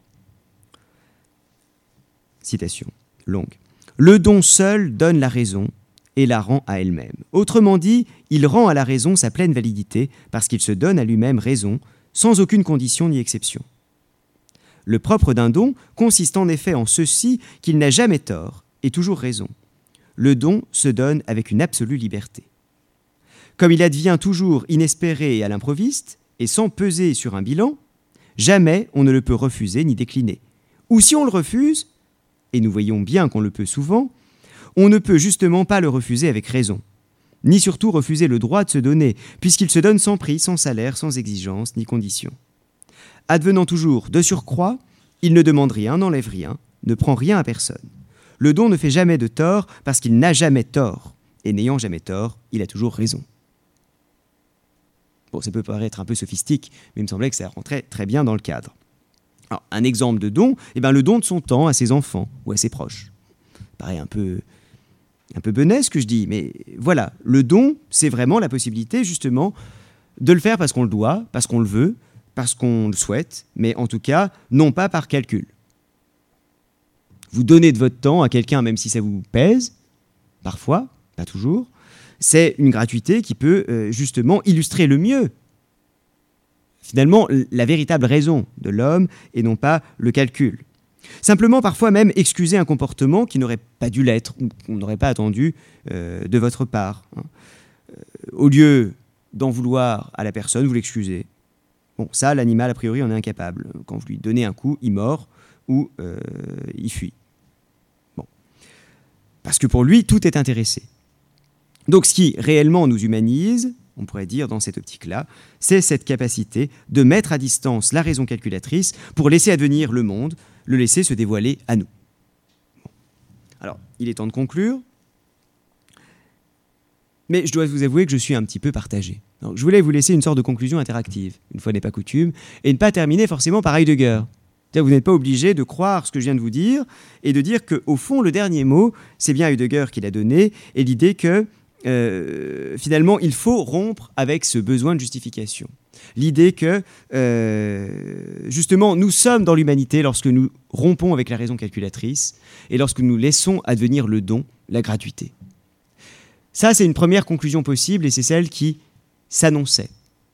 Citation longue. « Le don seul donne la raison et la rend à elle-même. Autrement dit, il rend à la raison sa pleine validité parce qu'il se donne à lui-même raison, sans aucune condition ni exception. Le propre d'un don consiste en effet en ceci qu'il n'a jamais tort et toujours raison. Le don se donne avec une absolue liberté. Comme il advient toujours inespéré et à l'improviste, et sans peser sur un bilan, jamais on ne le peut refuser ni décliner. Ou si on le refuse, et nous voyons bien qu'on le peut souvent, on ne peut justement pas le refuser avec raison, ni surtout refuser le droit de se donner, puisqu'il se donne sans prix, sans salaire, sans exigence, ni condition. Advenant toujours de surcroît, il ne demande rien, n'enlève rien, ne prend rien à personne. Le don ne fait jamais de tort parce qu'il n'a jamais tort, et n'ayant jamais tort, il a toujours raison. » Bon, ça peut paraître un peu sophistique, mais il me semblait que ça rentrait très bien dans le cadre. Alors, un exemple de don, le don de son temps à ses enfants ou à ses proches. Ça paraît un peu benet ce que je dis, mais voilà, le don, c'est vraiment la possibilité justement de le faire parce qu'on le doit, parce qu'on le veut, parce qu'on le souhaite, mais en tout cas, non pas par calcul. Vous donnez de votre temps à quelqu'un, même si ça vous pèse, parfois, pas toujours, c'est une gratuité qui peut justement illustrer le mieux, finalement, la véritable raison de l'homme et non pas le calcul. Simplement, parfois même, excuser un comportement qui n'aurait pas dû l'être ou qu'on n'aurait pas attendu de votre part. Au lieu d'en vouloir à la personne, vous l'excusez. Bon, ça, l'animal, a priori, en est incapable. Quand vous lui donnez un coup, il mord ou il fuit. Bon. Parce que pour lui, tout est intéressé. Donc, ce qui réellement nous humanise, on pourrait dire dans cette optique-là, c'est cette capacité de mettre à distance la raison calculatrice pour laisser advenir le monde, le laisser se dévoiler à nous. Bon. Alors, il est temps de conclure, mais je dois vous avouer que je suis un petit peu partagé. Donc, je voulais vous laisser une sorte de conclusion interactive, une fois n'est pas coutume, et ne pas terminer forcément par Heidegger. C'est-à-dire, vous n'êtes pas obligé de croire ce que je viens de vous dire et de dire qu'au fond, le dernier mot, c'est bien Heidegger qui l'a donné, et l'idée que finalement, il faut rompre avec ce besoin de justification. L'idée que, justement, nous sommes dans l'humanité lorsque nous rompons avec la raison calculatrice et lorsque nous laissons advenir le don, la gratuité. Ça, c'est une première conclusion possible et c'est celle qui s'annonçait.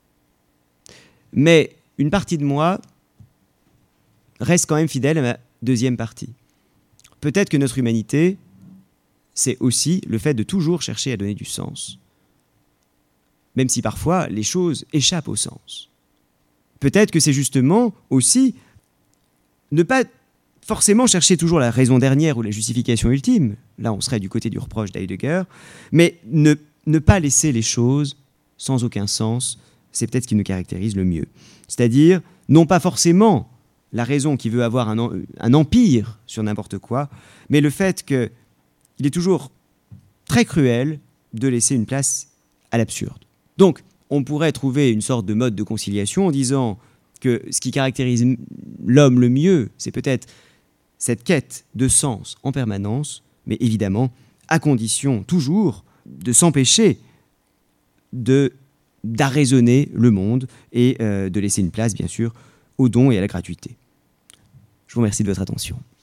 Mais une partie de moi reste quand même fidèle à ma deuxième partie. Peut-être que notre humanité, c'est aussi le fait de toujours chercher à donner du sens. Même si parfois les choses échappent au sens. Peut-être que c'est justement aussi ne pas forcément chercher toujours la raison dernière ou la justification ultime. Là, on serait du côté du reproche d'Heidegger. Mais ne pas laisser les choses sans aucun sens, c'est peut-être ce qui nous caractérise le mieux. C'est-à-dire, non pas forcément la raison qui veut avoir un empire sur n'importe quoi, mais le fait que il est toujours très cruel de laisser une place à l'absurde. Donc, on pourrait trouver une sorte de mode de conciliation en disant que ce qui caractérise l'homme le mieux, c'est peut-être cette quête de sens en permanence, mais évidemment, à condition toujours de s'empêcher d'arraisonner le monde et de laisser une place, bien sûr, au don et à la gratuité. Je vous remercie de votre attention.